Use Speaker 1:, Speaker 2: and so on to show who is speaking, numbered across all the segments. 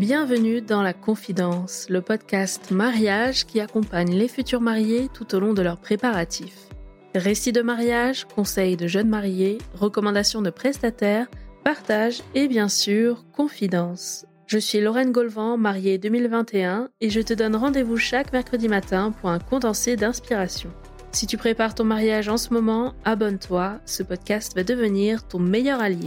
Speaker 1: Bienvenue dans La Confidence, le podcast mariage qui accompagne les futurs mariés tout au long de leurs préparatifs. Récits de mariage, conseils de jeunes mariés, recommandations de prestataires, partage et bien sûr, confidence. Je suis Lorraine Golvan, mariée 2021 et je te donne rendez-vous chaque mercredi matin pour un condensé d'inspiration. Si tu prépares ton mariage en ce moment, abonne-toi, ce podcast va devenir ton meilleur allié.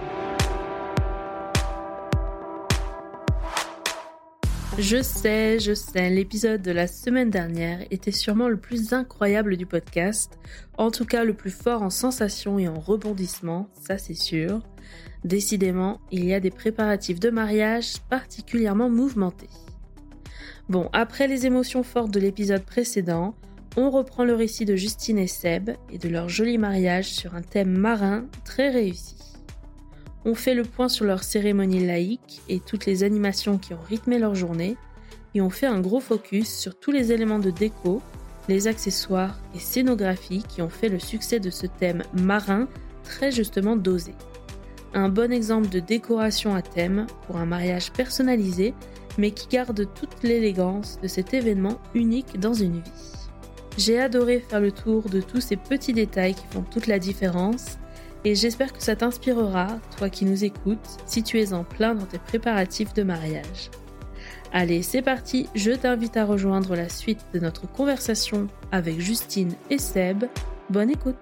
Speaker 1: Je sais, l'épisode de la semaine dernière était sûrement le plus incroyable du podcast, en tout cas le plus fort en sensations et en rebondissements, ça c'est sûr. Décidément, il y a des préparatifs de mariage particulièrement mouvementés. Bon, après les émotions fortes de l'épisode précédent, on reprend le récit de Justine et Seb et de leur joli mariage sur un thème marin très réussi. On fait le point sur leur cérémonie laïque et toutes les animations qui ont rythmé leur journée, et on fait un gros focus sur tous les éléments de déco, les accessoires et scénographie qui ont fait le succès de ce thème marin très justement dosé. Un bon exemple de décoration à thème pour un mariage personnalisé, mais qui garde toute l'élégance de cet événement unique dans une vie. J'ai adoré faire le tour de tous ces petits détails qui font toute la différence, et j'espère que ça t'inspirera, toi qui nous écoutes, si tu es en plein dans tes préparatifs de mariage. Allez, c'est parti, je t'invite à rejoindre la suite de notre conversation avec Justine et Seb. Bonne écoute.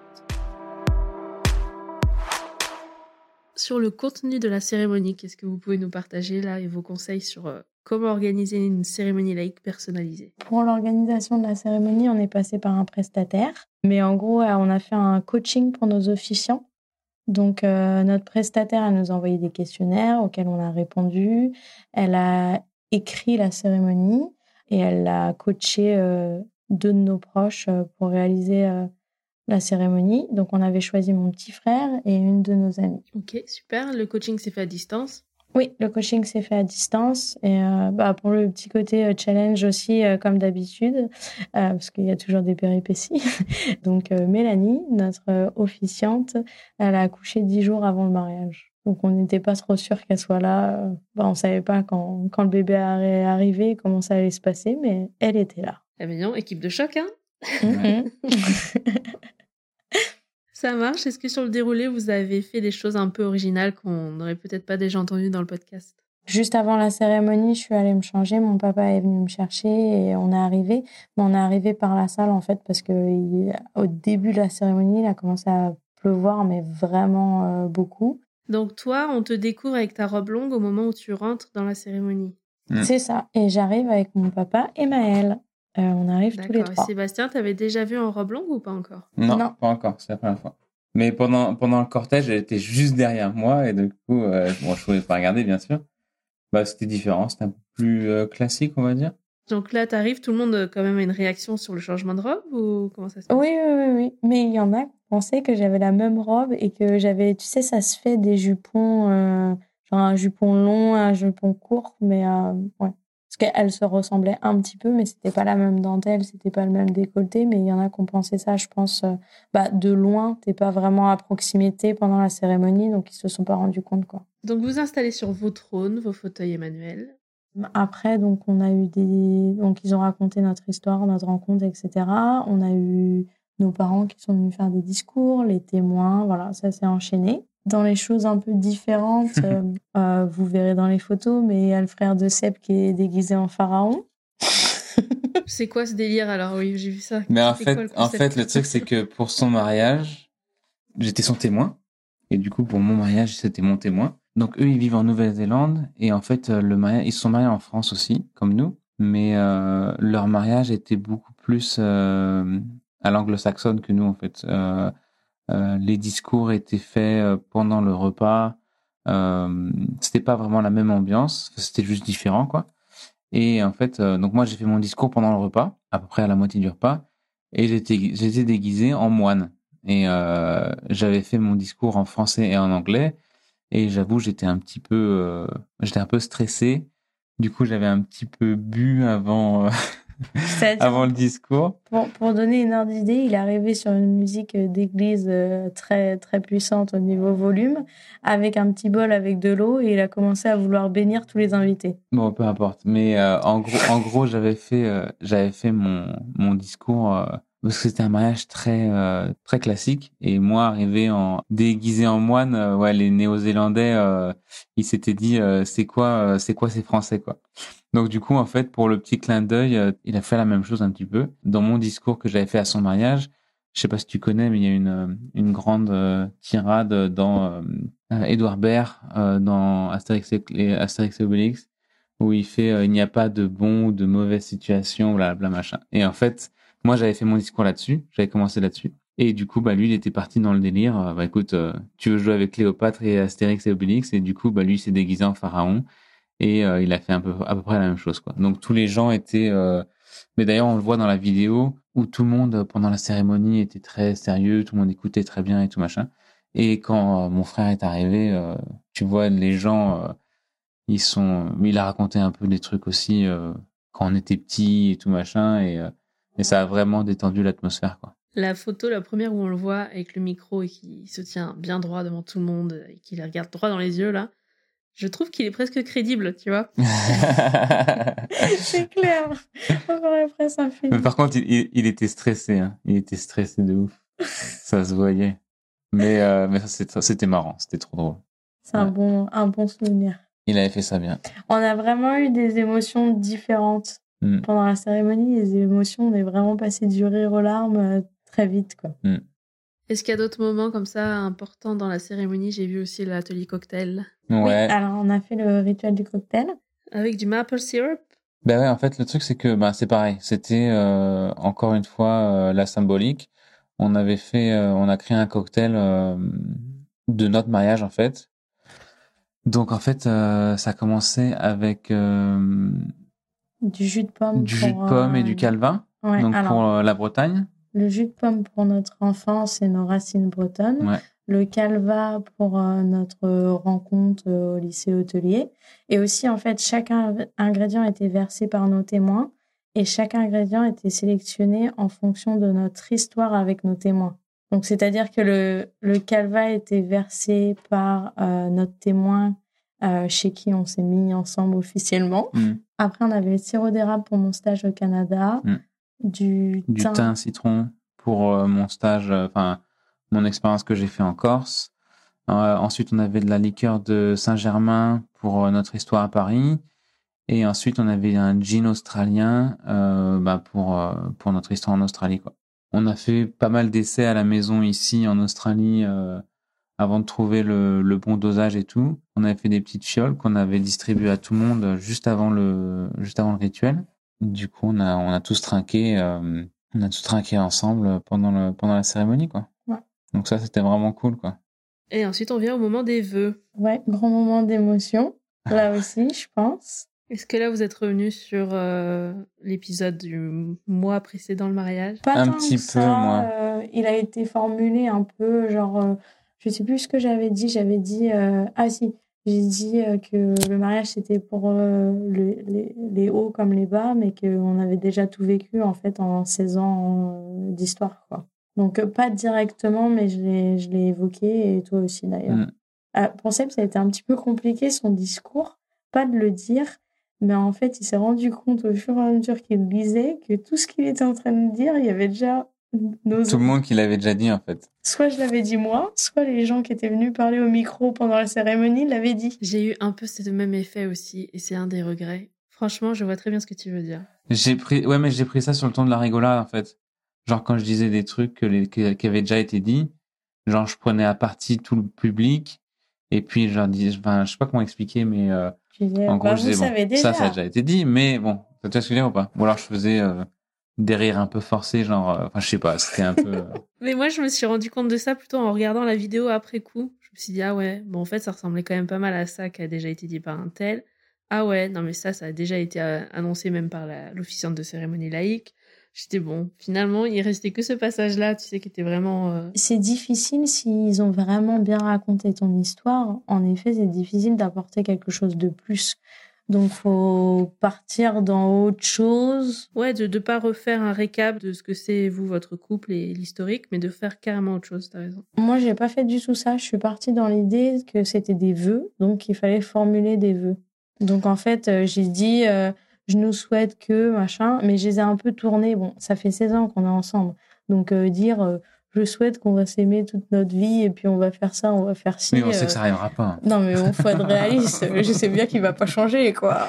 Speaker 1: Sur le contenu de la cérémonie, qu'est-ce que vous pouvez nous partager là et vos conseils sur comment organiser une cérémonie laïque personnalisée?
Speaker 2: Pour l'organisation de la cérémonie, on est passé par un prestataire, mais en gros, on a fait un coaching pour nos officiants. Donc, notre prestataire, elle nous a envoyé des questionnaires auxquels on a répondu. Elle a écrit la cérémonie et elle a coaché deux de nos proches pour réaliser la cérémonie. Donc, on avait choisi mon petit frère et une de nos amies.
Speaker 1: Ok, super. Le coaching s'est fait à distance?
Speaker 2: Oui, le coaching s'est fait à distance et pour le petit côté challenge aussi, comme d'habitude, parce qu'il y a toujours des péripéties. Donc, Mélanie, notre officiante, elle a accouché 10 jours avant le mariage. Donc, on n'était pas trop sûrs qu'elle soit là. On savait pas quand le bébé allait arriver, comment ça allait se passer, mais elle était là.
Speaker 1: Ah mais non, équipe de choc, hein?
Speaker 2: Mm-hmm.
Speaker 1: Ça marche. Est-ce que sur le déroulé, vous avez fait des choses un peu originales qu'on n'aurait peut-être pas déjà entendues dans le podcast?
Speaker 2: Juste avant la cérémonie, je suis allée me changer. Mon papa est venu me chercher et on est arrivé. Mais on est arrivé par la salle, en fait, parce que au début de la cérémonie, il a commencé à pleuvoir, mais vraiment beaucoup.
Speaker 1: Donc toi, on te découvre avec ta robe longue au moment où tu rentres dans la cérémonie.
Speaker 2: C'est ça. Et j'arrive avec mon papa et Maëlle. On arrive tous les trois.
Speaker 1: Et Sébastien, t'avais déjà vu en robe longue ou pas encore?
Speaker 3: Non, pas encore. C'est la première fois. Mais pendant le cortège, elle était juste derrière moi et du coup, je pouvais pas regarder, bien sûr. C'était différent. C'était un peu plus classique, on va dire.
Speaker 1: Donc là, t'arrives, tout le monde quand même a une réaction sur le changement de robe ou comment ça se passe?
Speaker 2: Oui. Mais il y en a qui pensaient que j'avais la même robe et que j'avais, tu sais, ça se fait des jupons, genre un jupon long, un jupon court, mais ouais. Parce qu'elle se ressemblait un petit peu, mais c'était pas la même dentelle, c'était pas le même décolleté, mais il y en a qui ont pensé ça, je pense, de loin, t'es pas vraiment à proximité pendant la cérémonie, donc ils se sont pas rendus compte, quoi.
Speaker 1: Donc vous installez sur vos trônes, vos fauteuils Emmanuel.
Speaker 2: Après, donc on a eu donc ils ont raconté notre histoire, notre rencontre, etc. On a eu nos parents qui sont venus faire des discours, les témoins, voilà, ça s'est enchaîné. Dans les choses un peu différentes, vous verrez dans les photos, mais il y a le frère de Seb qui est déguisé en pharaon.
Speaker 1: C'est quoi ce délire alors? Oui, j'ai vu ça.
Speaker 3: Mais en fait, le truc, c'est que pour son mariage, j'étais son témoin. Et du coup, pour mon mariage, c'était mon témoin. Donc, eux, ils vivent en Nouvelle-Zélande. Et en fait, ils se sont mariés en France aussi, comme nous. Mais leur mariage était beaucoup plus à l'anglo-saxonne que nous, en fait. Les discours étaient faits pendant le repas. C'était pas vraiment la même ambiance. C'était juste différent, quoi. Et en fait, donc moi, j'ai fait mon discours pendant le repas, à peu près à la moitié du repas. Et j'étais déguisé en moine. Et j'avais fait mon discours en français et en anglais. Et j'avoue, j'étais un peu stressé. Du coup, j'avais un petit peu bu avant
Speaker 2: C'est-à-dire,
Speaker 3: avant le discours.
Speaker 2: pour donner une ordre d'idée, il est arrivé sur une musique d'église très, très puissante au niveau volume, avec un petit bol avec de l'eau, et il a commencé à vouloir bénir tous les invités.
Speaker 3: Bon, peu importe. Mais en gros, j'avais fait mon discours parce que c'était un mariage très classique. Et moi, arrivé déguisé en moine, ouais, les Néo-Zélandais, ils s'étaient dit, c'est quoi ces Français, quoi. Donc du coup, en fait, pour le petit clin d'œil, il a fait la même chose un petit peu. Dans mon discours que j'avais fait à son mariage, je sais pas si tu connais, mais il y a une grande tirade dans Édouard Baird, dans Astérix et Obélix, où il fait il n'y a pas de bon ou de mauvaise situation, bla machin. Et en fait, moi j'avais fait mon discours là-dessus, j'avais commencé là-dessus. Et du coup, bah lui, il était parti dans le délire. Bah écoute, tu veux jouer avec Cléopâtre et Astérix et Obélix, et du coup, bah lui, il s'est déguisé en pharaon et il a fait à peu près la même chose, quoi. Donc tous les gens étaient, mais d'ailleurs on le voit dans la vidéo où tout le monde pendant la cérémonie était très sérieux, tout le monde écoutait très bien et tout machin. Et quand mon frère est arrivé, tu vois les gens. Il a raconté un peu des trucs aussi quand on était petit et tout machin et ça a vraiment détendu l'atmosphère, quoi.
Speaker 1: La photo, la première où on le voit avec le micro et qui se tient bien droit devant tout le monde et qui les regarde droit dans les yeux là, je trouve qu'il est presque crédible, tu vois.
Speaker 2: C'est clair. Encore après, ça fait.
Speaker 3: Mais par contre, il était stressé, hein. Il était stressé de ouf. Ça se voyait. Mais ça, c'était marrant, c'était trop drôle.
Speaker 2: C'est un bon souvenir.
Speaker 3: Il avait fait ça bien.
Speaker 2: On a vraiment eu des émotions différentes. Pendant la cérémonie, les émotions, on est vraiment passé du rire aux larmes très vite, quoi.
Speaker 1: Est-ce qu'il y a d'autres moments comme ça importants dans la cérémonie? J'ai vu aussi l'atelier cocktail.
Speaker 3: Ouais.
Speaker 2: Oui, alors on a fait le rituel du cocktail.
Speaker 1: Avec du maple syrup?
Speaker 3: Ben ouais, en fait, le truc, c'est que c'est pareil. C'était encore une fois la symbolique. On a créé un cocktail de notre mariage, en fait. Donc, en fait, ça commençait avec
Speaker 2: du jus de pomme.
Speaker 3: Du jus de pomme et du calva.
Speaker 2: Ouais,
Speaker 3: donc,
Speaker 2: alors,
Speaker 3: pour la Bretagne.
Speaker 2: Le jus de pomme pour notre enfance et nos racines bretonnes.
Speaker 3: Ouais.
Speaker 2: Le calva pour notre rencontre au lycée hôtelier. Et aussi, en fait, chaque ingrédient était versé par nos témoins et chaque ingrédient était sélectionné en fonction de notre histoire avec nos témoins. Donc, c'est-à-dire que le calva était versé par notre témoin chez qui on s'est mis ensemble officiellement. Après, on avait le sirop d'érable pour mon stage au Canada, du thym
Speaker 3: citron pour mon stage, mon expérience que j'ai fait en Corse. Ensuite, on avait de la liqueur de Saint-Germain pour notre histoire à Paris. Et ensuite, on avait un gin australien pour notre histoire en Australie, quoi. On a fait pas mal d'essais à la maison ici en Australie avant de trouver le bon dosage et tout. On avait fait des petites fioles qu'on avait distribuées à tout le monde juste avant le rituel. Du coup, on a tous trinqué. On a tous trinqué ensemble pendant la cérémonie, quoi.
Speaker 2: Ouais.
Speaker 3: Donc ça, c'était vraiment cool, quoi.
Speaker 1: Et ensuite, on vient au moment des vœux.
Speaker 2: Ouais, grand moment d'émotion. Là aussi, je pense.
Speaker 1: Est-ce que là, vous êtes revenu sur l'épisode du mois précédent le mariage?
Speaker 2: Pas
Speaker 3: un
Speaker 2: tant
Speaker 3: petit
Speaker 2: que
Speaker 3: peu,
Speaker 2: ça,
Speaker 3: moi.
Speaker 2: Il a été formulé un peu, genre, je sais plus ce que j'avais dit. J'avais dit, j'ai dit que le mariage c'était pour les hauts comme les bas, mais qu'on avait déjà tout vécu en fait en 16 ans d'histoire, quoi. Donc pas directement, mais je l'ai évoqué et toi aussi d'ailleurs. Pour Seb, ça a été un petit peu compliqué son discours, pas de le dire, mais en fait il s'est rendu compte au fur et à mesure qu'il lisait que tout ce qu'il était en train de dire, il y avait déjà
Speaker 3: tout le monde qui l'avait déjà dit en fait.
Speaker 2: Soit je l'avais dit moi, soit les gens qui étaient venus parler au micro pendant la cérémonie l'avaient dit.
Speaker 1: J'ai eu un peu ce même effet aussi, et c'est un des regrets. Franchement, je vois très bien ce que tu veux dire.
Speaker 3: J'ai pris ça sur le ton de la rigolade en fait. Genre quand je disais des trucs qui avaient déjà été dits, genre je prenais à partie tout le public et puis je sais pas comment expliquer, mais en gros je disais ça a déjà été dit, mais bon, ça te fait ou pas? Ou alors je faisais des rires un peu forcés, genre, je sais pas, c'était un peu...
Speaker 1: Mais moi, je me suis rendu compte de ça plutôt en regardant la vidéo après coup. Je me suis dit, ah ouais, bon, en fait, ça ressemblait quand même pas mal à ça qui a déjà été dit par un tel. Ah ouais, non, mais ça a déjà été annoncé même par l'officiante de cérémonie laïque. J'étais bon, finalement, il restait que ce passage-là, tu sais, qui était vraiment...
Speaker 2: C'est difficile s'ils ont vraiment bien raconté ton histoire. En effet, c'est difficile d'apporter quelque chose de plus. Donc, faut partir dans autre chose.
Speaker 1: Ouais, de pas refaire un récap de ce que c'est, vous, votre couple et l'historique, mais de faire carrément autre chose, t'as raison.
Speaker 2: Moi, j'ai pas fait du tout ça. Je suis partie dans l'idée que c'était des vœux, donc il fallait formuler des vœux. Donc, en fait, j'ai dit, je nous souhaite que, machin, mais je les ai un peu tournés. Bon, ça fait 16 ans qu'on est ensemble. Donc, dire, je souhaite qu'on va s'aimer toute notre vie et puis on va faire ça, on va faire ci.
Speaker 3: Mais on sait que ça arrivera pas.
Speaker 2: Non, mais on faut être réaliste. Je sais bien qu'il va pas changer, quoi.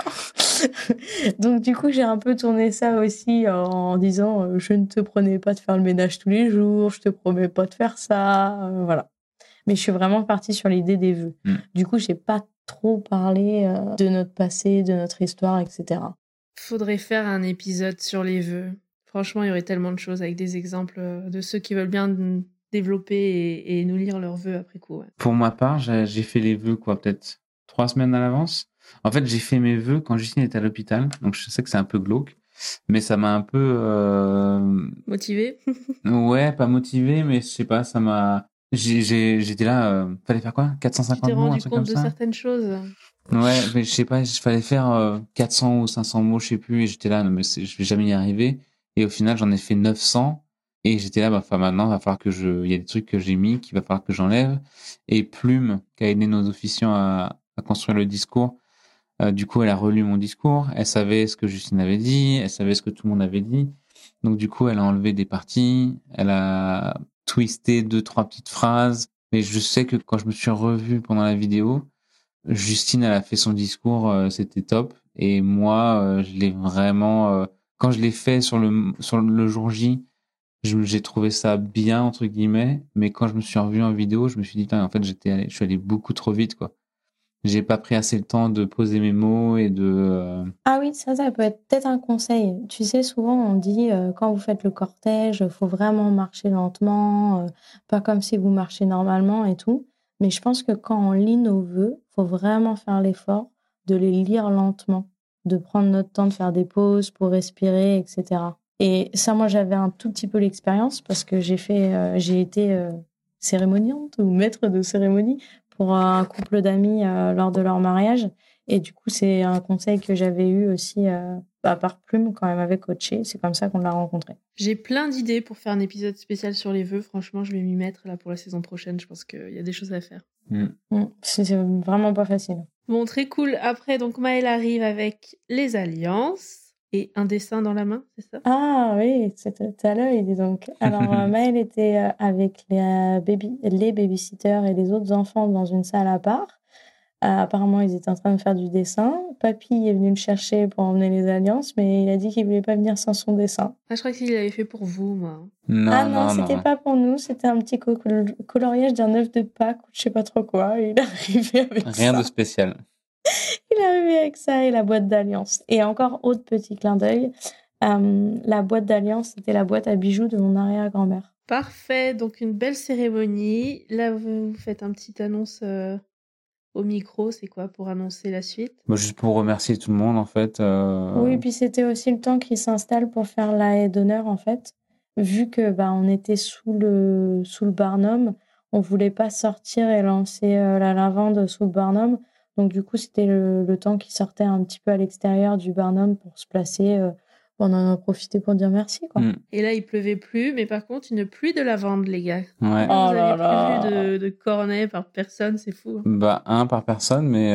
Speaker 2: Donc, du coup, j'ai un peu tourné ça aussi en disant, je ne te promets pas de faire le ménage tous les jours, je te promets pas de faire ça, voilà. Mais je suis vraiment partie sur l'idée des vœux. Du coup, j'ai pas trop parlé de notre passé, de notre histoire, etc.
Speaker 1: Faudrait faire un épisode sur les vœux. Franchement, il y aurait tellement de choses avec des exemples de ceux qui veulent bien développer et nous lire leurs vœux après coup. Ouais.
Speaker 3: Pour ma part, j'ai fait les vœux, peut-être 3 semaines à l'avance. En fait, j'ai fait mes vœux quand Justine était à l'hôpital. Donc, je sais que c'est un peu glauque. Mais ça m'a un peu...
Speaker 1: Motivé.
Speaker 3: Ouais, pas motivé, mais je sais pas, ça m'a... J'étais là, fallait faire quoi? 450
Speaker 1: tu t'es
Speaker 3: mots, un
Speaker 1: rendu
Speaker 3: truc
Speaker 1: compte
Speaker 3: comme
Speaker 1: de
Speaker 3: ça?
Speaker 1: certaines choses.
Speaker 3: Ouais, mais je sais pas, il fallait faire 400 ou 500 mots, je sais plus, et j'étais là, non mais je vais jamais y arriver. Et au final, j'en ai fait 900, et j'étais là, maintenant, il va falloir il y a des trucs que j'ai mis, qu'il va falloir que j'enlève. Et Plume, qui a aidé nos officiants à construire le discours, du coup, elle a relu mon discours, elle savait ce que Justine avait dit, elle savait ce que tout le monde avait dit. Donc du coup, elle a enlevé des parties, elle a twisté 2-3 petites phrases. Mais je sais que quand je me suis revu pendant la vidéo, Justine, elle a fait son discours, c'était top. Et moi, je l'ai vraiment... quand je l'ai fait sur le jour J, j'ai trouvé ça bien, entre guillemets. Mais quand je me suis revu en vidéo, je me suis dit, en fait, je suis allé beaucoup trop vite, quoi. J'ai pas pris assez le temps de poser mes mots et de...
Speaker 2: Ah oui, ça peut être peut-être un conseil. Tu sais, souvent on dit quand vous faites le cortège, faut vraiment marcher lentement, pas comme si vous marchez normalement et tout. Mais je pense que quand on lit nos vœux, faut vraiment faire l'effort de les lire lentement, de prendre notre temps de faire des pauses pour respirer, etc. Et ça, moi, j'avais un tout petit peu l'expérience parce que j'ai été cérémoniante ou maître de cérémonie pour un couple d'amis lors de leur mariage. Et du coup, c'est un conseil que j'avais eu aussi par Plume quand elle m'avait coaché. C'est comme ça qu'on l'a rencontré.
Speaker 1: J'ai plein d'idées pour faire un épisode spécial sur les vœux. Franchement, je vais m'y mettre là pour la saison prochaine. Je pense qu'il y a des choses à faire.
Speaker 2: C'est vraiment pas facile.
Speaker 1: Bon, très cool. Après, donc Maëlle arrive avec les alliances et un dessin dans la main, c'est ça?
Speaker 2: Ah oui, c'était à l'œil, dis donc. Alors, Maëlle était avec les babysitters et les autres enfants dans une salle à part. Apparemment, ils étaient en train de faire du dessin. Papy est venu le chercher pour emmener les alliances, mais il a dit qu'il voulait pas venir sans son dessin.
Speaker 1: Ah, je crois qu'il l'avait fait pour vous, moi.
Speaker 2: Non, c'était pas pour nous. C'était un petit coloriage d'un œuf de Pâques ou je sais pas trop quoi. Il est arrivé avec ça.
Speaker 3: Rien de spécial.
Speaker 2: Il est arrivé avec ça et la boîte d'alliance. Et encore autre petit clin d'œil, la boîte d'alliance, c'était la boîte à bijoux de mon arrière-grand-mère.
Speaker 1: Parfait, donc une belle cérémonie. Là, vous faites un petit annonce au micro, c'est quoi pour annoncer la suite?
Speaker 3: Juste pour remercier tout le monde, en fait.
Speaker 2: Oui, puis c'était aussi le temps qu'ils s'installent pour faire la haie d'honneur, en fait. Vu que on était sous le Barnum, on voulait pas sortir et lancer la lavande sous le Barnum. Donc du coup, c'était le temps qu'ils sortaient un petit peu à l'extérieur du Barnum pour se placer. On en a profité pour dire merci, quoi.
Speaker 1: Et là, il pleuvait plus, mais par contre, une pluie de lavande, les gars.
Speaker 3: Ouais.
Speaker 1: Vous avez prévu de cornets par personne, c'est fou.
Speaker 3: Un par personne, mais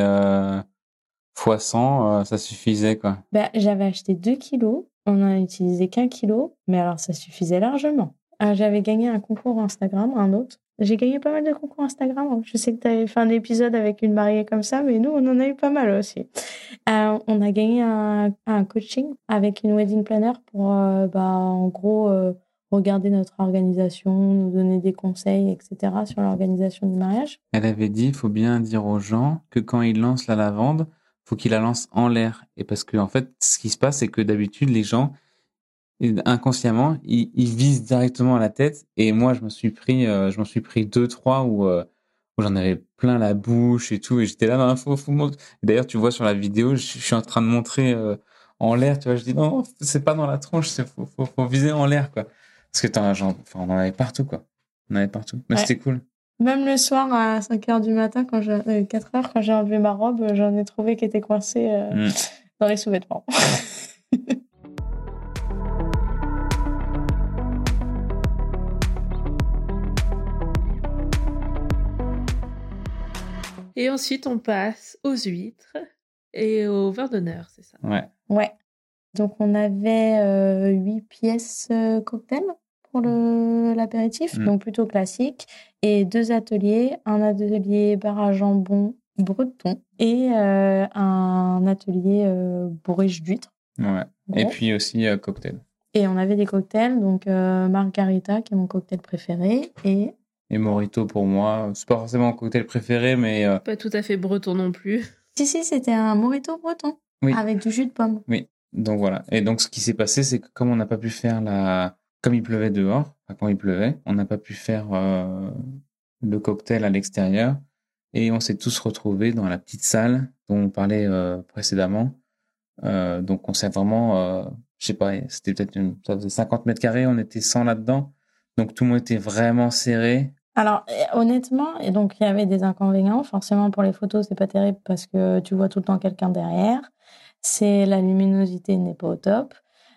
Speaker 3: fois 100, ça suffisait, quoi.
Speaker 2: J'avais acheté 2 kilos. On n'a utilisé qu'1 kilo, mais alors ça suffisait largement. J'avais gagné un concours Instagram, un autre. J'ai gagné pas mal de concours Instagram. Je sais que tu avais fait un épisode avec une mariée comme ça, mais nous, on en a eu pas mal aussi. On a gagné un coaching avec une wedding planner pour, en gros, regarder notre organisation, nous donner des conseils, etc. sur l'organisation du mariage.
Speaker 3: Elle avait dit, il faut bien dire aux gens que quand ils lancent la lavande, faut qu'ils la lancent en l'air. Et parce que, en fait, ce qui se passe, c'est que d'habitude, les gens, inconsciemment, ils visent directement à la tête. Et moi, je m'en suis pris 2-3 où j'en avais plein la bouche et tout. Et j'étais là, non, faut montrer. D'ailleurs, tu vois sur la vidéo, je suis en train de montrer en l'air, tu vois. Je dis, non, c'est pas dans la tronche, faut viser en l'air, quoi. Parce que on en avait partout, quoi. On en avait partout. Mais
Speaker 2: ouais.
Speaker 3: C'était cool.
Speaker 2: Même le soir à 5h du matin, 4h, quand j'ai enlevé ma robe, j'en ai trouvé qui était coincée dans les sous-vêtements.
Speaker 1: Et ensuite, on passe aux huîtres et au vin d'honneur, c'est ça?
Speaker 2: Ouais. Donc, on avait 8 pièces cocktail pour l'apéritif, donc plutôt classique, et 2 ateliers, un atelier bar à jambon breton et un atelier bourriche d'huîtres.
Speaker 3: Ouais. Et puis aussi cocktail.
Speaker 2: Et on avait des cocktails, donc margarita, qui est mon cocktail préféré, et
Speaker 3: Mojito pour moi. C'est pas forcément mon cocktail préféré, mais...
Speaker 1: Pas tout à fait breton non plus.
Speaker 2: Si, c'était un mojito breton, avec du jus de pomme.
Speaker 3: Oui, donc voilà. Et donc ce qui s'est passé, c'est que comme on n'a pas pu faire Comme il pleuvait dehors, quand il pleuvait, on n'a pas pu faire le cocktail à l'extérieur. Et on s'est tous retrouvés dans la petite salle dont on parlait précédemment. Donc on s'est vraiment... je sais pas, c'était ça faisait 50 mètres carrés, on était 100 là-dedans. Donc tout le monde était vraiment serré.
Speaker 2: Alors, honnêtement, et donc il y avait des inconvénients. Forcément, pour les photos, c'est pas terrible parce que tu vois tout le temps quelqu'un derrière. La luminosité n'est pas au top.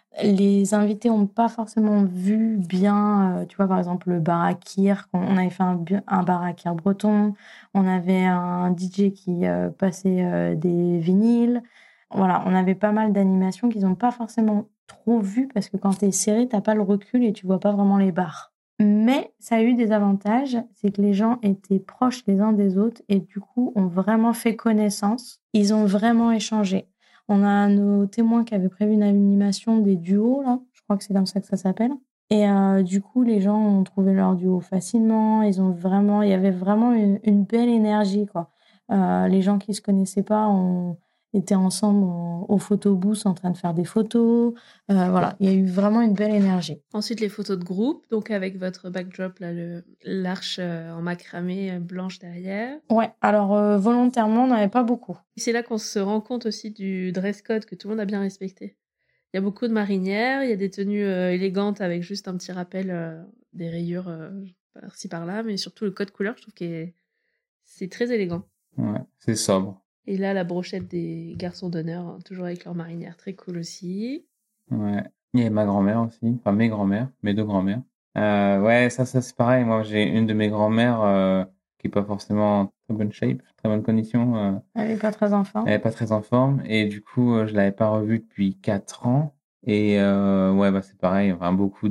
Speaker 2: Les invités n'ont pas forcément vu bien, tu vois, par exemple, le bar à kir. On avait fait un bar à kir breton. On avait un DJ qui passait des vinyles. Voilà, on avait pas mal d'animations qu'ils n'ont pas forcément trop vues parce que quand tu es serré, tu n'as pas le recul et tu vois pas vraiment les bars. Mais ça a eu des avantages, c'est que les gens étaient proches les uns des autres et du coup ont vraiment fait connaissance. Ils ont vraiment échangé. On a nos témoins qui avaient prévu une animation des duos, là. Je crois que c'est comme ça que ça s'appelle. Et du coup, les gens ont trouvé leur duo facilement. Il y avait vraiment une belle énergie, quoi. Les gens qui se connaissaient pas étaient ensemble au photobooth en train de faire des photos. Voilà, il y a eu vraiment une belle énergie.
Speaker 1: Ensuite, les photos de groupe, donc avec votre backdrop, là, l'arche en macramé blanche derrière.
Speaker 2: Ouais, alors volontairement, on n'avait pas beaucoup.
Speaker 1: Et c'est là qu'on se rend compte aussi du dress code que tout le monde a bien respecté. Il y a beaucoup de marinières, il y a des tenues élégantes avec juste un petit rappel des rayures par-ci par-là, mais surtout le code couleur, je trouve que c'est très élégant.
Speaker 3: Ouais, c'est sobre.
Speaker 1: Et là, la brochette des garçons d'honneur, hein, toujours avec leur marinière, très cool aussi.
Speaker 3: Ouais. Il y a ma grand-mère aussi, enfin mes grand-mères, mes 2 grand-mères. Ouais, ça c'est pareil. Moi, j'ai une de mes grand-mères qui est pas forcément en très bonne shape, très bonne condition.
Speaker 2: Elle est pas très en forme.
Speaker 3: Elle est pas très en forme et du coup, je l'avais pas revue depuis 4 ans. Et ouais, bah c'est pareil. Enfin, beaucoup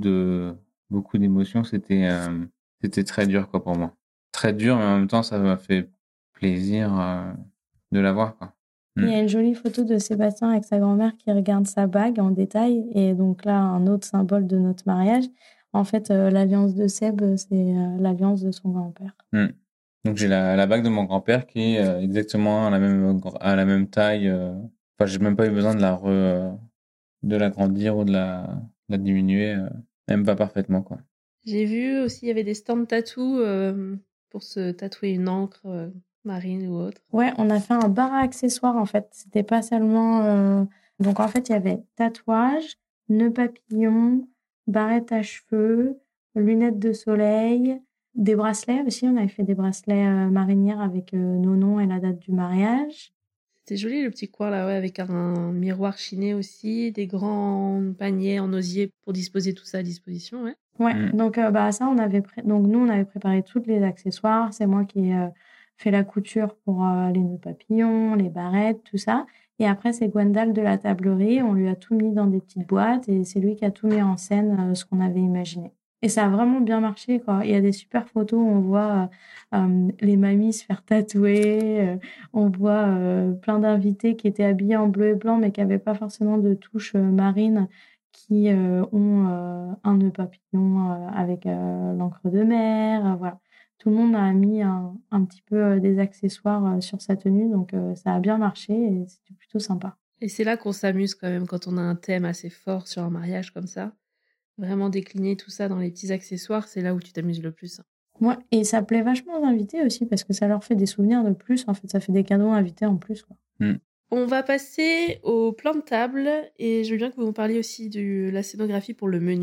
Speaker 3: d'émotions. C'était très dur quoi pour moi. Très dur, mais en même temps, ça m'a fait plaisir de la voir quoi.
Speaker 2: Il y a une jolie photo de Sébastien avec sa grand-mère qui regarde sa bague en détail. Et donc là, un autre symbole de notre mariage. En fait, l'alliance de Seb, c'est l'alliance de son grand-père.
Speaker 3: Donc j'ai la bague de mon grand-père qui est exactement à la même taille. Enfin, j'ai même pas eu besoin de l'agrandir ou de la diminuer. Elle me va parfaitement quoi.
Speaker 1: J'ai vu aussi, il y avait des stands tatou pour se tatouer une encre marine ou autre.
Speaker 2: Ouais, on a fait un bar à accessoires en fait. C'était pas seulement. Donc en fait, il y avait tatouage, nœud papillon, barrette à cheveux, lunettes de soleil, des bracelets aussi. On avait fait des bracelets marinières avec nos noms et la date du mariage.
Speaker 1: C'était joli le petit coin là, ouais, avec un miroir chiné aussi, des grands paniers en osier pour disposer tout ça à disposition, ouais.
Speaker 2: Ouais, donc ça, donc nous, on avait préparé tous les accessoires. C'est moi qui ai fait la couture pour les nœuds papillons, les barrettes, tout ça. Et après, c'est Gwendal de la tablerie. On lui a tout mis dans des petites boîtes et c'est lui qui a tout mis en scène, ce qu'on avait imaginé. Et ça a vraiment bien marché, quoi. Il y a des super photos où on voit les mamies se faire tatouer. On voit plein d'invités qui étaient habillés en bleu et blanc, mais qui n'avaient pas forcément de touche marine, qui ont un nœud papillon avec l'encre de mer. Voilà. Tout le monde a mis un petit peu des accessoires sur sa tenue, donc ça a bien marché et c'était plutôt sympa.
Speaker 1: Et c'est là qu'on s'amuse quand même quand on a un thème assez fort sur un mariage comme ça. Vraiment décliner tout ça dans les petits accessoires, c'est là où tu t'amuses le plus.
Speaker 2: Ouais, et ça plaît vachement aux invités aussi parce que ça leur fait des souvenirs de plus. En fait, ça fait des cadeaux invités en plus, quoi.
Speaker 1: On va passer au plan de table et je veux bien que vous me parliez aussi de la scénographie pour le menu.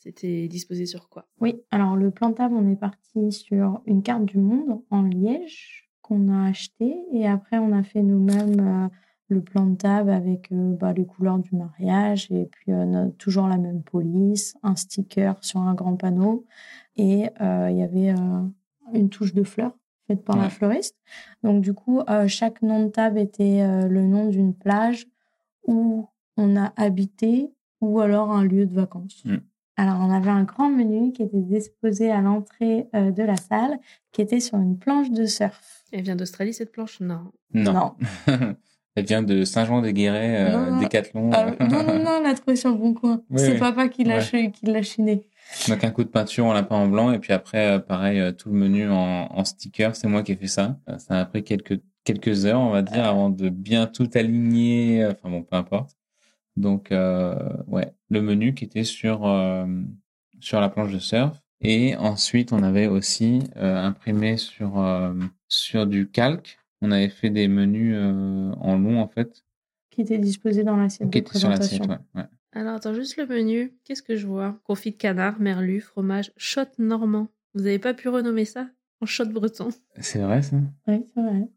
Speaker 1: C'était disposé sur quoi?
Speaker 2: Oui, alors le plan de table, on est parti sur une carte du monde en liège qu'on a acheté et après on a fait nous-mêmes le plan de table avec les couleurs du mariage et puis toujours la même police, un sticker sur un grand panneau et il y avait une touche de fleurs faite par la fleuriste. Donc du coup, chaque nom de table était le nom d'une plage où on a habité ou alors un lieu de vacances. Alors, on avait un grand menu qui était disposé à l'entrée de la salle, qui était sur une planche de surf.
Speaker 1: Elle vient d'Australie, cette planche? Non.
Speaker 2: Non.
Speaker 3: Elle vient de Saint-Jean-des-Guéret, Décathlon.
Speaker 2: Non, on l'a trouvé sur le bon coin.
Speaker 3: Oui,
Speaker 2: c'est
Speaker 3: oui.
Speaker 2: papa qui l'a chiné.
Speaker 3: Donc, un coup de peinture, on l'a peint en blanc. Et puis après, pareil, tout le menu en sticker. C'est moi qui ai fait ça. Ça a pris quelques heures, on va dire, avant de bien tout aligner. Enfin bon, peu importe. Donc, le menu qui était sur la planche de surf. Et ensuite, on avait aussi imprimé sur du calque. On avait fait des menus en long, en fait.
Speaker 2: Qui étaient disposés dans l'assiette de présentation.
Speaker 3: Sur l'assiette, ouais.
Speaker 1: Alors, attends, juste le menu. Qu'est-ce que je vois? Confit de canard, merlu, fromage, shot normand. Vous n'avez pas pu renommer ça en shot breton?
Speaker 3: C'est vrai, ça?
Speaker 2: Oui, c'est vrai.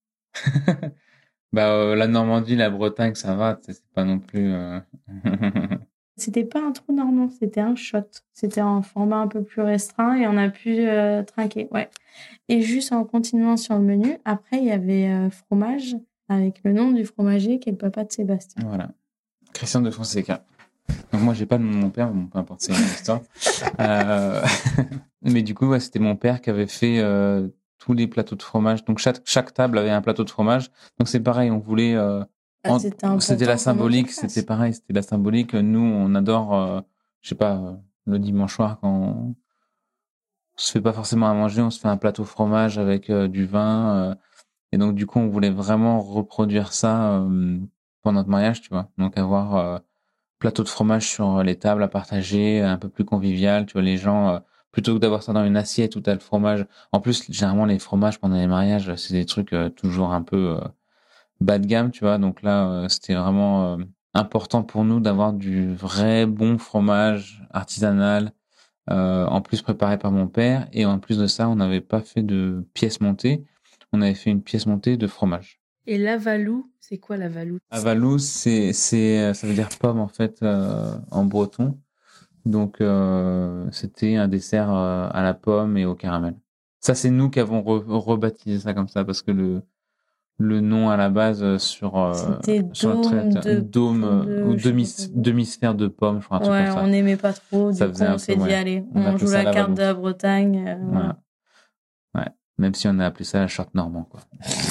Speaker 3: La Normandie, la Bretagne, ça va. C'est pas non plus...
Speaker 2: C'était pas un trou normand, c'était un shot. C'était en format un peu plus restreint et on a pu trinquer. Ouais. Et juste en continuant sur le menu, après, il y avait fromage avec le nom du fromager qui est le papa de Sébastien.
Speaker 3: Voilà. Christian de Fonseca. Donc moi, j'ai pas le nom de mon père, mais bon, peu importe, c'est une histoire. Mais du coup, c'était mon père qui avait fait tous les plateaux de fromage. Donc chaque table avait un plateau de fromage. Donc c'est pareil, on voulait... c'était la symbolique, c'était pareil, c'était la symbolique. Nous, on adore, le dimanche soir, quand on se fait pas forcément à manger, on se fait un plateau fromage avec du vin. Et donc, du coup, on voulait vraiment reproduire ça pour notre mariage, tu vois. Donc, avoir plateau de fromage sur les tables à partager, un peu plus convivial, tu vois, les gens, plutôt que d'avoir ça dans une assiette où t'as le fromage. En plus, généralement, les fromages pendant les mariages, c'est des trucs toujours un peu bas de gamme, tu vois. Donc là, c'était vraiment important pour nous d'avoir du vrai bon fromage artisanal, en plus préparé par mon père. Et en plus de ça, on n'avait pas fait de pièce montée. On avait fait une pièce montée de fromage.
Speaker 1: Et l'avalou, c'est quoi l'avalou?
Speaker 3: Avalou, ça veut dire pomme en fait en breton. Donc c'était un dessert à la pomme et au caramel. Ça, c'est nous qui avons rebaptisé ça comme ça parce que le nom à la base sur le dôme ou demi-sphère de pomme, je crois.
Speaker 2: Ouais, on n'aimait pas trop, du coup on s'est dit allez, on joue la carte de la Bretagne.
Speaker 3: Voilà. Ouais, même si on a appelé ça la short normand, quoi.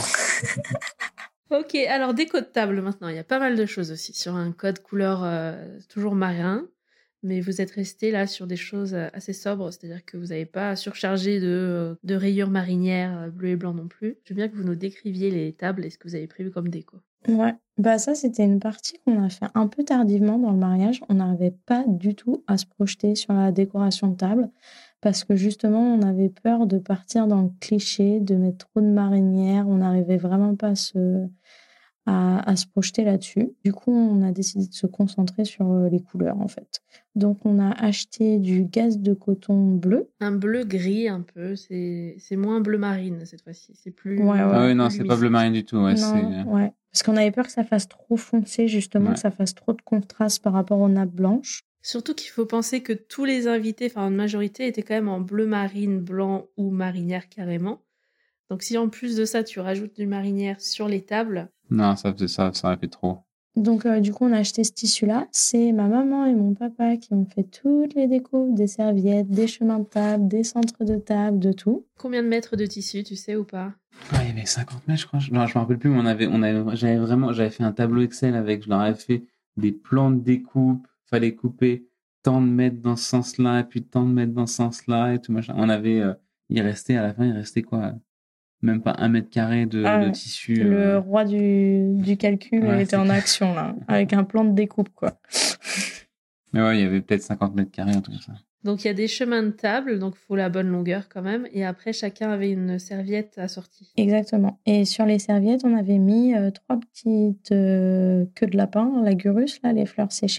Speaker 1: Ok, alors déco de table maintenant, il y a pas mal de choses aussi sur un code couleur toujours marin, mais vous êtes resté là sur des choses assez sobres, c'est-à-dire que vous n'avez pas surchargé de rayures marinières bleu et blanc non plus. Je veux bien que vous nous décriviez les tables et ce que vous avez prévu comme déco.
Speaker 2: Ouais, ça c'était une partie qu'on a fait un peu tardivement dans le mariage. On n'arrivait pas du tout à se projeter sur la décoration de table parce que justement on avait peur de partir dans le cliché, de mettre trop de marinières. On n'arrivait vraiment pas à se projeter là-dessus. Du coup, on a décidé de se concentrer sur les couleurs en fait. Donc on a acheté du gaze de coton bleu.
Speaker 1: Un bleu gris un peu, c'est moins bleu marine cette fois-ci. C'est plus...
Speaker 3: Ah oui, non, c'est pas bleu marine du tout. Ouais,
Speaker 2: ouais. Parce qu'on avait peur que ça fasse trop foncé, justement, que ça fasse trop de contraste par rapport aux nappes blanches.
Speaker 1: Surtout qu'il faut penser que tous les invités, enfin en majorité, étaient quand même en bleu marine, blanc ou marinière carrément. Donc si en plus de ça, tu rajoutes du marinière sur les tables...
Speaker 3: Non, ça aurait fait trop.
Speaker 2: Donc du coup, on a acheté ce tissu-là. C'est ma maman et mon papa qui ont fait toutes les décos, des serviettes, des chemins de table, des centres de table, de tout.
Speaker 1: Combien de mètres de tissu, tu sais ou pas?
Speaker 3: Il y avait 50 mètres, je crois. Non, je me rappelle plus, mais j'avais fait un tableau Excel avec, je leur avais fait des plans de découpe. Fallait couper tant de mètres dans ce sens-là, et puis tant de mètres dans ce sens-là, et tout machin. À la fin, il restait quoi? Même pas 1 mètre carré de tissu.
Speaker 2: Le roi du calcul était en action, là, avec un plan de découpe, quoi.
Speaker 3: Mais ouais, il y avait peut-être 50 mètres carrés, un truc comme ça.
Speaker 1: Donc, il y a des chemins de table, donc il faut la bonne longueur quand même. Et après, chacun avait une serviette assortie.
Speaker 2: Exactement. Et sur les serviettes, on avait mis 3 petites queues de lapin, la gurus, là, les fleurs séchées.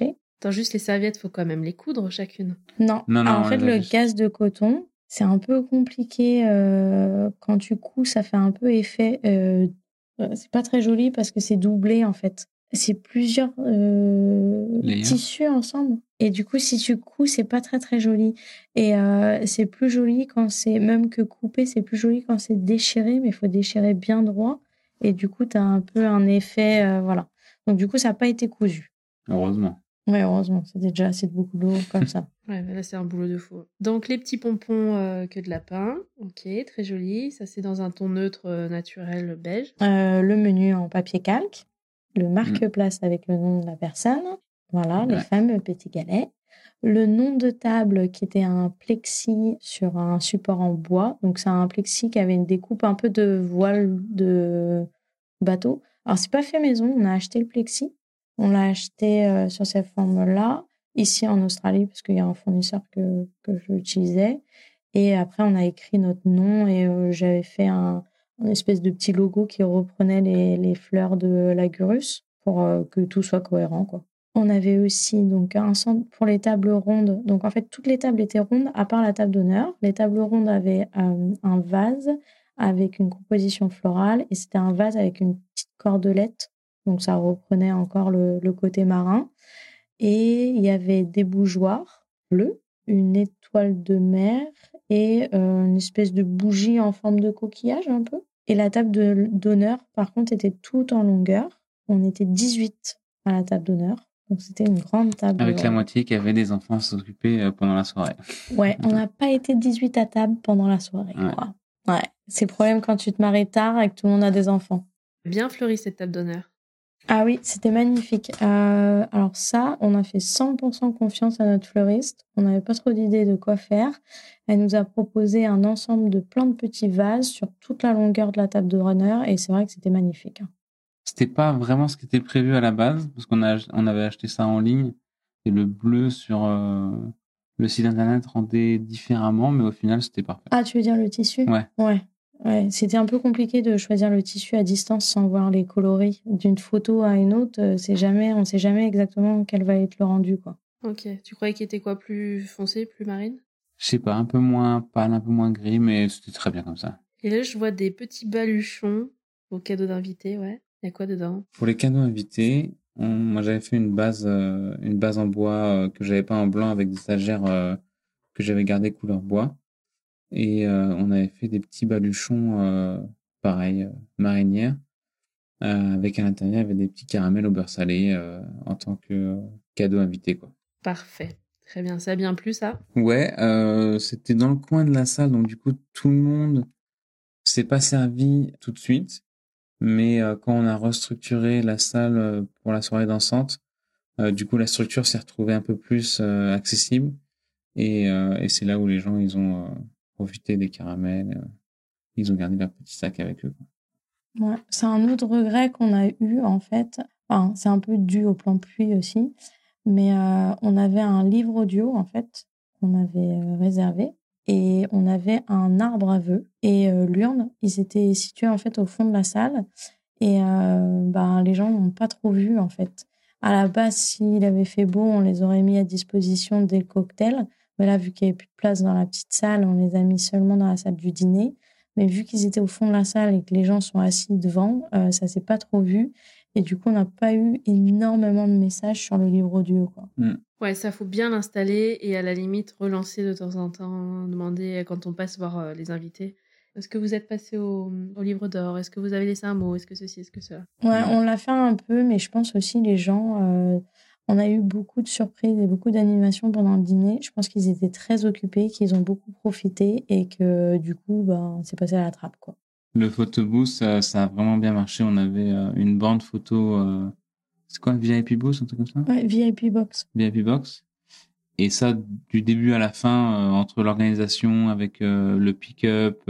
Speaker 1: Attends, juste les serviettes, faut quand même les coudre chacune.
Speaker 2: Non.
Speaker 3: Non,
Speaker 2: Alors, en
Speaker 3: on
Speaker 2: fait,
Speaker 3: les a
Speaker 2: le
Speaker 3: juste-
Speaker 2: gaz de coton, c'est un peu compliqué. Quand tu couds, ça fait un peu effet. C'est pas très joli parce que c'est doublé, en fait. C'est plusieurs
Speaker 3: Layers.
Speaker 2: tissus ensemble. Et du coup, si tu couds, c'est pas très, très joli. Et c'est plus joli quand c'est, même que coupé, c'est plus joli quand c'est déchiré, mais il faut déchirer bien droit. Et du coup, tu as un peu un effet. Voilà. Donc, du coup, ça n'a pas été cousu.
Speaker 3: Heureusement.
Speaker 2: Ouais, heureusement, c'était déjà assez de beaucoup d'eau comme ça.
Speaker 1: Ouais, mais là, c'est un boulot de fou. Donc, les petits pompons queue de lapin. Ok, très joli. Ça, c'est dans un ton neutre naturel beige.
Speaker 2: Le menu en papier calque, le marque-place avec le nom de la personne, voilà, les
Speaker 3: Ouais.
Speaker 2: fameux petits galets, le nom de table qui était un plexi sur un support en bois, donc c'est un plexi qui avait une découpe un peu de voile de bateau. Alors c'est pas fait maison, on a acheté le plexi, on l'a acheté sur cette forme-là, ici en Australie, parce qu'il y a un fournisseur que j'utilisais, et après on a écrit notre nom et j'avais fait une espèce de petit logo qui reprenait les fleurs de l'agurus pour que tout soit cohérent, quoi. On avait aussi donc un centre pour les tables rondes. Donc en fait, toutes les tables étaient rondes à part la table d'honneur. Les tables rondes avaient un vase avec une composition florale et c'était un vase avec une petite cordelette. Donc ça reprenait encore le côté marin. Et il y avait des bougeoirs bleus, une étoile de mer et une espèce de bougie en forme de coquillage un peu. Et la table d'honneur, par contre, était toute en longueur. On était 18 à la table d'honneur. Donc, c'était une grande table.
Speaker 3: Avec la moitié qui avait des enfants à s'occuper pendant la soirée.
Speaker 2: Ouais, on n'a pas été 18 à table pendant la soirée.
Speaker 3: Ouais.
Speaker 2: Quoi. Ouais, c'est le problème quand tu te maries tard et que tout le monde a des enfants.
Speaker 1: Bien fleurie, cette table d'honneur.
Speaker 2: Ah oui, c'était magnifique. Alors ça, on a fait 100% confiance à notre fleuriste. On n'avait pas trop d'idées de quoi faire. Elle nous a proposé un ensemble de plein de petits vases sur toute la longueur de la table de runner et c'est vrai que c'était magnifique.
Speaker 3: C'était pas vraiment ce qui était prévu à la base, parce qu'on avait acheté ça en ligne, et le bleu sur le site internet rendait différemment, mais au final, c'était parfait.
Speaker 2: Ah, tu veux dire le tissu ?
Speaker 3: Ouais.
Speaker 2: Ouais, c'était un peu compliqué de choisir le tissu à distance sans voir les coloris. D'une photo à une autre, on sait jamais exactement quel va être le rendu, quoi.
Speaker 1: Ok, tu croyais qu'il était quoi, plus foncé, plus marine?
Speaker 3: Je sais pas, un peu moins pâle, un peu moins gris, mais c'était très bien comme ça.
Speaker 1: Et là, je vois des petits baluchons au cadeau d'invité, ouais. Il y a quoi dedans?
Speaker 3: Pour les cadeaux invités, moi j'avais fait une base en bois que j'avais peint en blanc avec des stagiaires que j'avais gardé couleur bois. Et on avait fait des petits baluchons, pareil, marinières, avec à l'intérieur, il y avait des petits caramels au beurre salé en tant que cadeau invité, quoi.
Speaker 1: Parfait. Très bien. Ça a bien plu, ça?
Speaker 3: Ouais, c'était dans le coin de la salle, donc du coup, tout le monde s'est pas servi tout de suite. Mais quand on a restructuré la salle pour la soirée dansante, du coup, la structure s'est retrouvée un peu plus accessible. Et c'est là où les gens, ils ont profité des caramels. Ils ont gardé leur petit sac avec eux.
Speaker 2: Ouais, c'est un autre regret qu'on a eu, en fait. Enfin, c'est un peu dû au plan pluie aussi. Mais on avait un livre audio, en fait, qu'on avait réservé. Et on avait un arbre à vœux. Et l'urne, ils étaient situés, en fait, au fond de la salle. Et les gens n'ont pas trop vu, en fait. À la base, s'il avait fait beau, on les aurait mis à disposition dès le cocktail. Mais là, vu qu'il n'y avait plus de place dans la petite salle, on les a mis seulement dans la salle du dîner. Mais vu qu'ils étaient au fond de la salle et que les gens sont assis devant, ça s'est pas trop vu. Et du coup, on n'a pas eu énormément de messages sur le livre audio, quoi.
Speaker 1: Ouais, ça faut bien l'installer et à la limite relancer de temps en temps, demander quand on passe voir les invités. Est-ce que vous êtes passé au livre d'or? Est-ce que vous avez laissé un mot? Est-ce que ceci? Est-ce que cela?
Speaker 2: Ouais, on l'a fait un peu, mais je pense aussi les gens... on a eu beaucoup de surprises et beaucoup d'animations pendant le dîner. Je pense qu'ils étaient très occupés, qu'ils ont beaucoup profité et que du coup, c'est passé à la trappe, quoi.
Speaker 3: Le photobooth, ça a vraiment bien marché. On avait une bande photo... c'est quoi, VIP booth, un truc comme ça?
Speaker 2: Ouais, VIP box.
Speaker 3: VIP box. Et ça, du début à la fin, entre l'organisation avec le pick-up,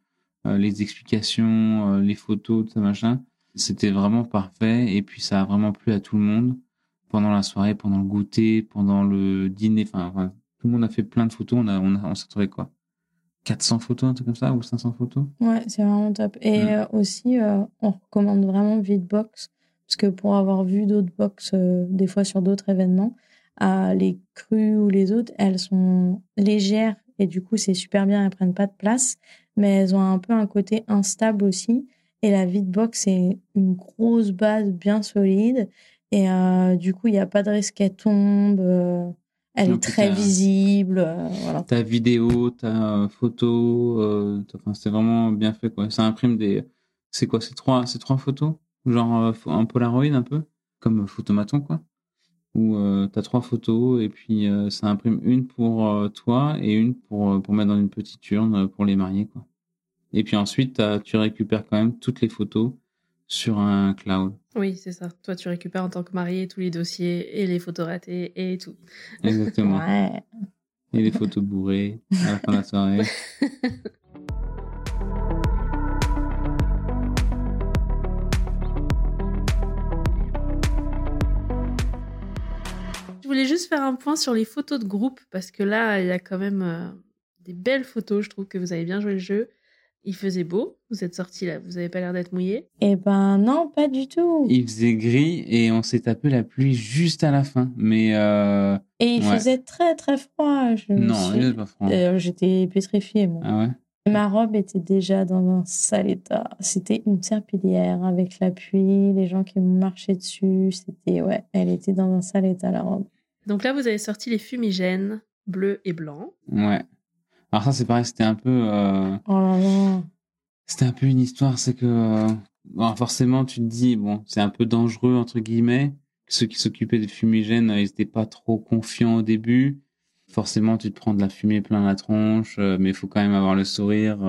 Speaker 3: les explications, les photos, tout ça machin, c'était vraiment parfait. Et puis ça a vraiment plu à tout le monde pendant la soirée, pendant le goûter, pendant le dîner. Enfin, tout le monde a fait plein de photos. On s'est retrouvé quoi, 400 photos, un truc comme ça, ou 500 photos.
Speaker 2: Ouais, c'est vraiment top. Et aussi, on recommande vraiment Vidbox, parce que pour avoir vu d'autres box, des fois sur d'autres événements, Les crues ou les autres, elles sont légères et du coup, c'est super bien, elles prennent pas de place, mais elles ont un peu un côté instable aussi. Et la Vitbox, c'est une grosse base bien solide. Et du coup, il n'y a pas de risque qu'elle tombe. Elle est très visible. Voilà.
Speaker 3: Ta vidéo, ta photo, enfin, c'est vraiment bien fait, quoi. Ça imprime c'est quoi, c'est trois photos? Genre un Polaroid un peu? Comme Photomaton, quoi. Où t'as 3 photos et puis ça imprime une pour toi et une pour mettre dans une petite urne pour les mariés, quoi. Et puis ensuite, tu récupères quand même toutes les photos sur un cloud.
Speaker 1: Oui, c'est ça. Toi, tu récupères en tant que marié tous les dossiers et les photos ratées et tout.
Speaker 3: Exactement.
Speaker 2: Ouais.
Speaker 3: Et les photos bourrées à la fin de la soirée.
Speaker 1: Je voulais juste faire un point sur les photos de groupe parce que là, il y a quand même des belles photos. Je trouve que vous avez bien joué le jeu. Il faisait beau. Vous êtes sortis là. Vous avez pas l'air d'être mouillés.
Speaker 2: Eh ben non, pas du tout.
Speaker 3: Il faisait gris et on s'est tapé la pluie juste à la fin. Mais
Speaker 2: et il faisait très très froid.
Speaker 3: Non, il faisait pas froid.
Speaker 2: J'étais pétrifiée, moi.
Speaker 3: Ah ouais?
Speaker 2: Ma robe était déjà dans un sale état. C'était une serpillière avec la pluie, les gens qui marchaient dessus. Elle était dans un sale état, la robe.
Speaker 1: Donc là, vous avez sorti les fumigènes bleus et blancs.
Speaker 3: Ouais. Alors ça, c'est pareil, c'était un peu...
Speaker 2: Oh là là.
Speaker 3: C'était un peu une histoire, c'est que... bon, forcément, tu te dis, bon, c'est un peu dangereux, entre guillemets. Ceux qui s'occupaient des fumigènes, ils étaient pas trop confiants au début. Forcément, tu te prends de la fumée plein la tronche, mais il faut quand même avoir le sourire.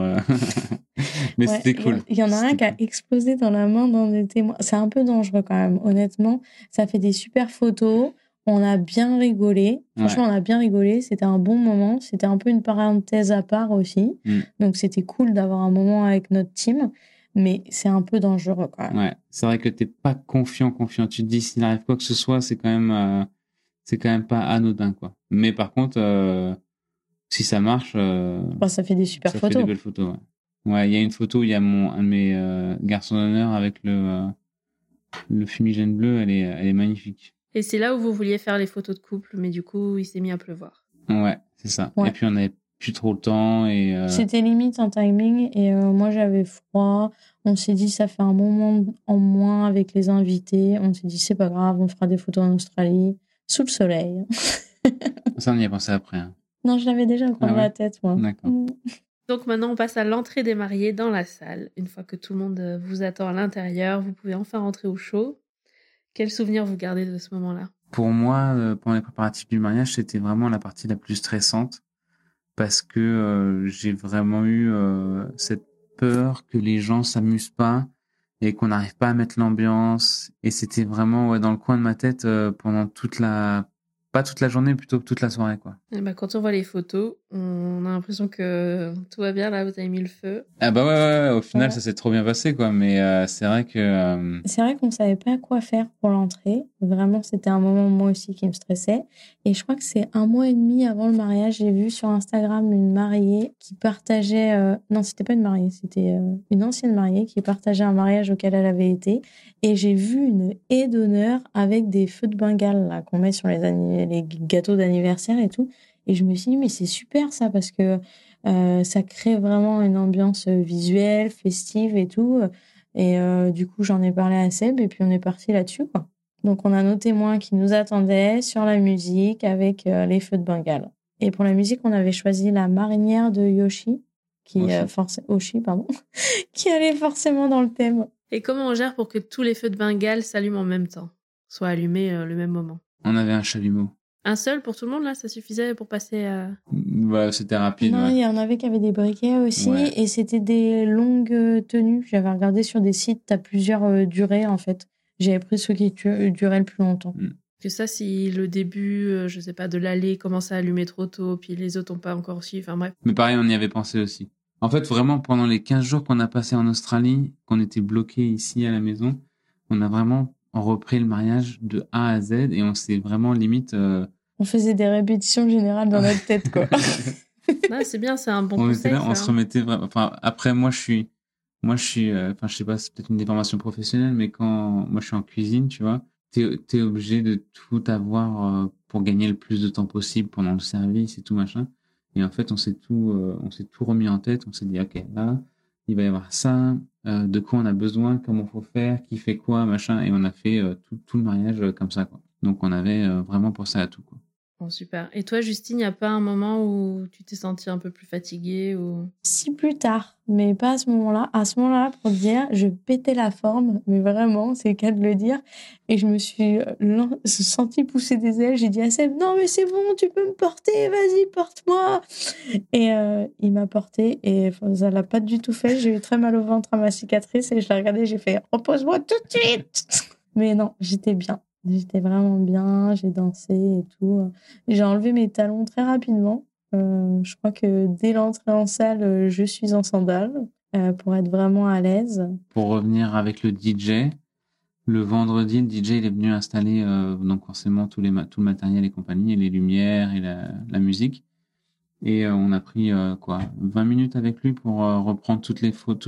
Speaker 3: Mais c'était cool.
Speaker 2: Il y en a un qui a explosé dans la main d'un des témoins. C'est un peu dangereux quand même, honnêtement. Ça fait des super photos. On a bien rigolé. Franchement, on a bien rigolé. C'était un bon moment. C'était un peu une parenthèse à part aussi. Donc, c'était cool d'avoir un moment avec notre team. Mais c'est un peu dangereux quand même.
Speaker 3: Ouais, c'est vrai que t'es pas confiant. Tu te dis, s'il arrive quoi que ce soit, c'est quand même pas anodin, quoi. Mais par contre, si ça marche...
Speaker 2: ça fait des super photos.
Speaker 3: Ça fait des belles photos, ouais. Ouais, il y a une photo, il y a un de mes garçons d'honneur avec le fumigène bleu, elle est magnifique.
Speaker 1: Et c'est là où vous vouliez faire les photos de couple, mais du coup, il s'est mis à pleuvoir.
Speaker 3: Ouais, c'est ça. Ouais. Et puis, on n'avait plus trop le temps.
Speaker 2: C'était limite en timing et moi, j'avais froid. On s'est dit, ça fait un moment en moins avec les invités. On s'est dit, c'est pas grave, on fera des photos en Australie, sous le soleil.
Speaker 3: Ça, on y a pensé après. Hein.
Speaker 2: Non, je l'avais déjà au coin de la tête, moi.
Speaker 3: D'accord.
Speaker 1: Donc maintenant, on passe à l'entrée des mariés dans la salle. Une fois que tout le monde vous attend à l'intérieur, vous pouvez enfin rentrer au show. Quel souvenir vous gardez de ce moment-là?
Speaker 3: Pour moi, pendant les préparatifs du mariage, c'était vraiment la partie la plus stressante parce que j'ai vraiment eu cette peur que les gens s'amusent pas et qu'on n'arrive pas à mettre l'ambiance. Et c'était vraiment dans le coin de ma tête pendant pas toute la journée, plutôt que toute la soirée, quoi.
Speaker 1: Et quand on voit les photos, on a l'impression que tout va bien, là, vous avez mis le feu.
Speaker 3: Ah bah ouais, au final, ça s'est trop bien passé, quoi. Mais c'est vrai que...
Speaker 2: C'est vrai qu'on savait pas quoi faire pour l'entrée. Vraiment, c'était un moment, moi aussi, qui me stressait. Et je crois que c'est 1 mois et demi avant le mariage, j'ai vu sur Instagram une mariée qui partageait... Non, c'était pas une mariée, c'était une ancienne mariée qui partageait un mariage auquel elle avait été. Et j'ai vu une haie d'honneur avec des feux de Bengale là, qu'on met sur les gâteaux d'anniversaire et tout. Et je me suis dit, mais c'est super ça, parce que ça crée vraiment une ambiance visuelle, festive et tout. Et du coup, j'en ai parlé à Seb et puis on est parti là-dessus, quoi. Donc, on a nos témoins qui nous attendaient sur la musique avec les feux de Bengale. Et pour la musique, on avait choisi la marinière de Yoshi, Oshi, qui allait forcément dans le thème.
Speaker 1: Et comment on gère pour que tous les feux de Bengale s'allument en même temps, soient allumés le même moment?
Speaker 3: On avait un chalumeau.
Speaker 1: Un seul pour tout le monde, là, ça suffisait pour passer à...
Speaker 3: Ouais, c'était rapide.
Speaker 2: Non, il y en avait qui avaient des briquets aussi, et c'était des longues tenues. J'avais regardé sur des sites, t'as plusieurs durées, en fait. J'avais pris ceux qui duraient le plus longtemps.
Speaker 1: Que ça, si le début, je sais pas, de l'allée commence à allumer trop tôt, puis les autres n'ont pas encore su, enfin bref.
Speaker 3: Mais pareil, on y avait pensé aussi. En fait, vraiment, pendant les 15 jours qu'on a passé en Australie, qu'on était bloqués ici à la maison, on a vraiment repris le mariage de A à Z et on s'est vraiment limite...
Speaker 2: On faisait des répétitions générales dans notre tête, quoi.
Speaker 1: Ouais, c'est bien, c'est un bon conseil.
Speaker 3: On se remettait vraiment... Enfin, après, moi, je suis... Enfin, je sais pas, c'est peut-être une déformation professionnelle, mais moi, je suis en cuisine, tu vois. t'es obligé de tout avoir pour gagner le plus de temps possible pendant le service et tout machin. Et en fait, on s'est tout remis en tête. On s'est dit, ok, là, il va y avoir ça, de quoi on a besoin, comment faut faire, qui fait quoi, machin. Et on a fait tout le mariage comme ça, quoi. Donc, on avait vraiment pensé à tout, quoi.
Speaker 1: Bon, super. Et toi, Justine, il n'y a pas un moment où tu t'es sentie un peu plus fatiguée ou...
Speaker 2: Si plus tard, mais pas à ce moment-là. À ce moment-là, pour te dire, je pétais la forme, mais vraiment, c'est le cas de le dire. Et je me suis sentie pousser des ailes. J'ai dit à Seb, non, mais c'est bon, tu peux me porter, vas-y, porte-moi. Et il m'a portée et ça l'a pas du tout fait. J'ai eu très mal au ventre à ma cicatrice et je l'ai regardé, j'ai fait, repose-moi tout de suite. Mais non, j'étais bien. J'étais vraiment bien, j'ai dansé et tout. J'ai enlevé mes talons très rapidement. Je crois que dès l'entrée en salle, je suis en sandales pour être vraiment à l'aise.
Speaker 3: Pour revenir avec le DJ, le vendredi, le DJ il est venu installer donc forcément tout le matériel et compagnie, et les lumières et la musique. Et on a pris 20 minutes avec lui pour reprendre toutes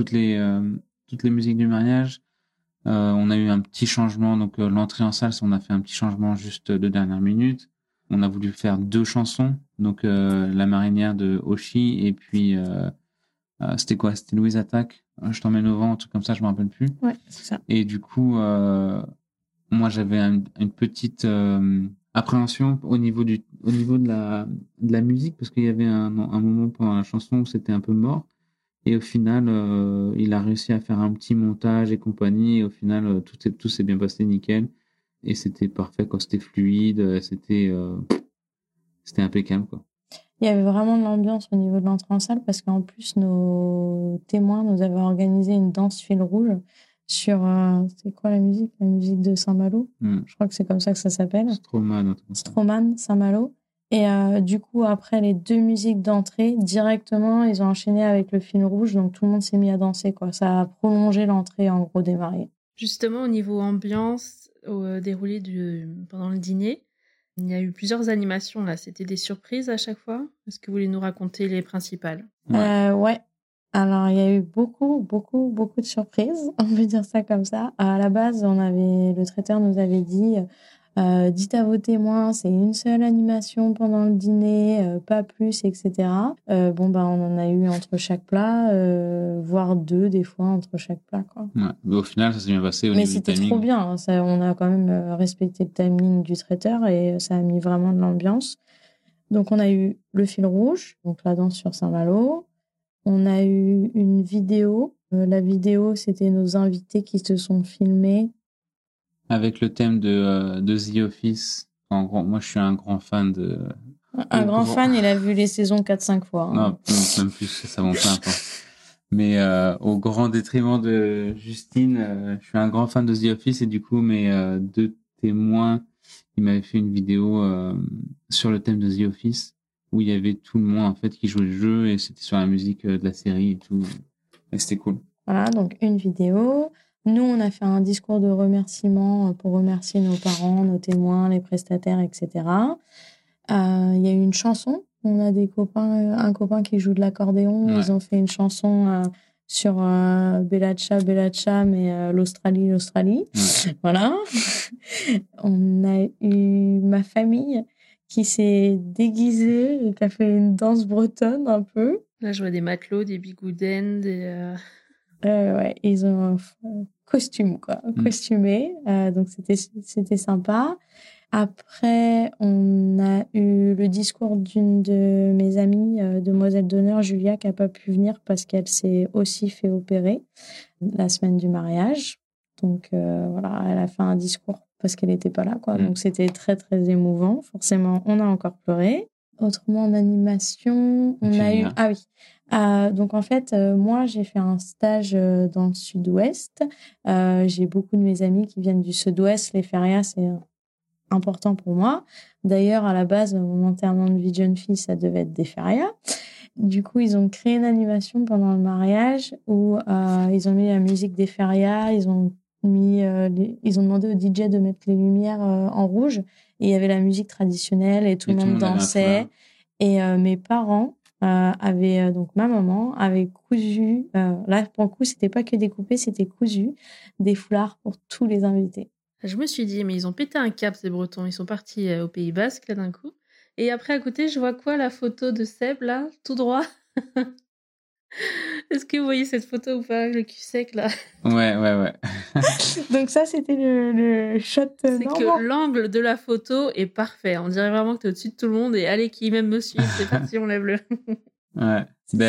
Speaker 3: les musiques du mariage. On a eu un petit changement, donc l'entrée en salle, on a fait un petit changement juste de dernière minute. On a voulu faire 2 chansons, donc La marinière de Oshi et puis c'était quoi? C'était Louise Attaque. Je t'emmène au vent, un truc comme ça, je me rappelle plus.
Speaker 2: Ouais, c'est ça.
Speaker 3: Et du coup, moi j'avais une petite appréhension au niveau de la musique parce qu'il y avait un moment pendant la chanson où c'était un peu mort. Et au final, il a réussi à faire un petit montage et compagnie. Et au final, tout s'est bien passé nickel. Et c'était parfait, quoi. C'était fluide, c'était impeccable, quoi.
Speaker 2: Il y avait vraiment de l'ambiance au niveau de l'entrée en salle parce qu'en plus, nos témoins nous avaient organisé une danse fil rouge sur, c'est quoi la musique? La musique de Saint-Malo. Je crois que c'est comme ça que ça s'appelle. Stroman, Saint-Malo. Et du coup, après les 2 musiques d'entrée, directement, ils ont enchaîné avec le fil rouge. Donc, tout le monde s'est mis à danser, quoi. Ça a prolongé l'entrée, en gros, des mariés.
Speaker 1: Justement, au niveau ambiance, au déroulé pendant le dîner, il y a eu plusieurs animations, là. C'était des surprises à chaque fois. Est-ce que vous voulez nous raconter les principales?
Speaker 2: Ouais. Alors, il y a eu beaucoup de surprises. On peut dire ça comme ça. À la base, le traiteur nous avait dit... dites à vos témoins, c'est une seule animation pendant le dîner, pas plus, etc. On en a eu entre chaque plat, voire 2 des fois entre chaque plat, quoi.
Speaker 3: Ouais. Mais au final, ça s'est bien passé au niveau du timing.
Speaker 2: Mais c'était trop bien. Hein. On a quand même respecté le timing du traiteur et ça a mis vraiment de l'ambiance. Donc, on a eu le fil rouge, donc la danse sur Saint-Malo. On a eu une vidéo. La vidéo, c'était nos invités qui se sont filmés.
Speaker 3: Avec le thème de The Office. En gros, moi, je suis un grand fan de...
Speaker 2: Un grand fan, il a vu les saisons 4-5 fois. Hein.
Speaker 3: Non, même plus, ça vaut peu importe. Mais au grand détriment de Justine, je suis un grand fan de The Office et du coup, mes 2 témoins, ils m'avaient fait une vidéo sur le thème de The Office où il y avait tout le monde en fait qui jouait le jeu et c'était sur la musique de la série et tout. Et c'était cool.
Speaker 2: Voilà, donc une vidéo. Nous, on a fait un discours de remerciement pour remercier nos parents, nos témoins, les prestataires, etc. Il y a eu une chanson. On a un copain qui joue de l'accordéon. Ouais. Ils ont fait une chanson sur Bella Ciao, mais l'Australie. Ouais. Voilà. On a eu ma famille qui s'est déguisée et qui a fait une danse bretonne un peu.
Speaker 1: Là, je vois des matelots, des bigoudens,
Speaker 2: ouais, ils ont un costume, quoi, costumé. Donc, c'était sympa. Après, on a eu le discours d'une de mes amies, demoiselle d'honneur, Julia, qui n'a pas pu venir parce qu'elle s'est aussi fait opérer la semaine du mariage. Donc, voilà, elle a fait un discours parce qu'elle n'était pas là, quoi. Donc, c'était très, très émouvant. Forcément, on a encore pleuré. Autrement, en animation, on a eu... Ah oui. Donc, en fait, moi, j'ai fait un stage dans le sud-ouest. J'ai beaucoup de mes amis qui viennent du sud-ouest. Les férias, c'est important pour moi. D'ailleurs, à la base, mon enterrement de vie de jeune fille, ça devait être des férias. Du coup, ils ont créé une animation pendant le mariage où ils ont mis la musique des férias, ils ont demandé au DJ de mettre les lumières en rouge et il y avait la musique traditionnelle et tout le monde dansait. Et mes parents donc ma maman avait cousu, là pour le coup, c'était pas que découpé, c'était cousu des foulards pour tous les invités.
Speaker 1: Je me suis dit, mais ils ont pété un cap, ces Bretons. Ils sont partis au Pays Basque, là, d'un coup. Et après, à côté, je vois quoi, la photo de Seb, là, tout droit. Est-ce que vous voyez cette photo ou pas, le cul sec, là?
Speaker 3: Ouais.
Speaker 2: Donc ça, c'était le shot
Speaker 1: C'est
Speaker 2: normand.
Speaker 1: que l'angle de la photo est parfait. On dirait vraiment que t'es au-dessus de tout le monde et allez, qui même me suit, c'est parti, on lève le.
Speaker 3: Ouais.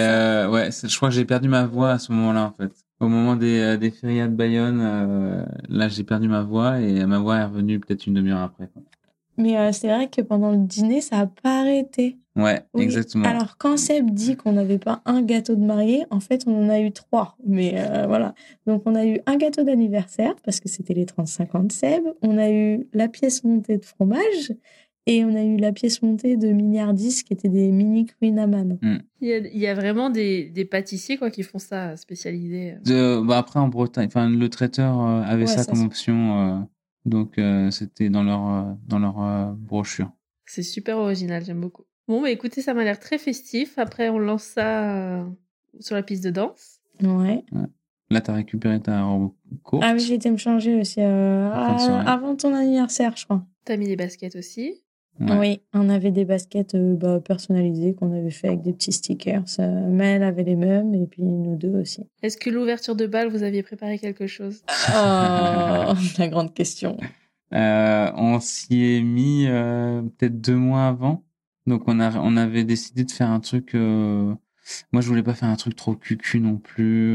Speaker 3: Je crois que j'ai perdu ma voix à ce moment-là, en fait. Au moment des férias de Bayonne, là, j'ai perdu ma voix et ma voix est revenue peut-être une demi-heure après, quoi.
Speaker 2: Mais c'est vrai que pendant le dîner, ça n'a pas arrêté.
Speaker 3: Ouais,
Speaker 2: Oui.
Speaker 3: exactement.
Speaker 2: Alors, quand Seb dit qu'on n'avait pas un gâteau de mariée, en fait, on en a eu 3. Mais voilà. Donc, on a eu un gâteau d'anniversaire, parce que c'était les 35 ans de Seb. On a eu la pièce montée de fromage. Et on a eu la pièce montée de milliardis, qui étaient des mini Queen Amman.
Speaker 1: Il y a vraiment des pâtissiers quoi, qui font ça, spécialisés.
Speaker 3: Après, en Bretagne, enfin, le traiteur avait ça comme option. Donc, c'était dans leur brochure.
Speaker 1: C'est super original, j'aime beaucoup. Bon, bah écoutez, ça m'a l'air très festif. Après, on lance ça sur la piste de danse.
Speaker 2: Ouais.
Speaker 3: Là, t'as récupéré ta robe courte.
Speaker 2: Ah oui, j'ai été me changer aussi avant ton anniversaire, je crois.
Speaker 1: T'as mis les baskets aussi.
Speaker 3: Ouais.
Speaker 2: Oui, on avait des baskets personnalisées qu'on avait fait avec des petits stickers. Mais elle avait les mêmes et puis nous deux aussi.
Speaker 1: Est-ce que l'ouverture de bal, vous aviez préparé quelque chose?
Speaker 2: Oh, la grande question.
Speaker 3: On s'y est mis peut-être 2 mois avant. Donc on avait décidé de faire un truc. Moi, je voulais pas faire un truc trop cucu non plus,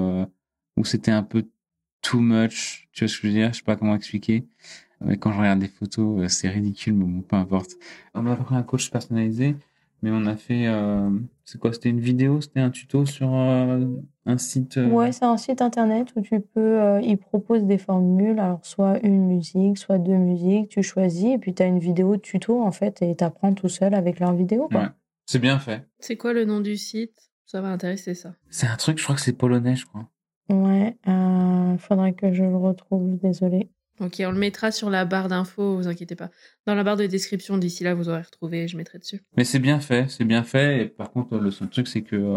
Speaker 3: où c'était un peu too much. Tu vois ce que je veux dire? Je sais pas comment expliquer. Quand je regarde des photos, c'est ridicule, mais bon, peu importe. On a pris un coach personnalisé, mais on a fait... c'est quoi? C'était une vidéo? C'était un tuto sur un site...
Speaker 2: Ouais, c'est un site internet où tu peux... ils proposent des formules, alors soit une musique, soit 2 musiques, tu choisis, et puis tu as une vidéo de tuto, en fait, et tu apprends tout seul avec leur vidéo, quoi.
Speaker 3: Ouais, c'est bien fait.
Speaker 1: C'est quoi le nom du site? Ça va intéresser, ça.
Speaker 3: C'est un truc, je crois que c'est polonais, je crois.
Speaker 2: Ouais, faudrait que je le retrouve, désolée.
Speaker 1: Ok, on le mettra sur la barre d'infos, vous inquiétez pas. Dans la barre de description, d'ici là, vous aurez retrouvé, je mettrai dessus.
Speaker 3: Mais c'est bien fait. Et par contre, le seul truc, c'est que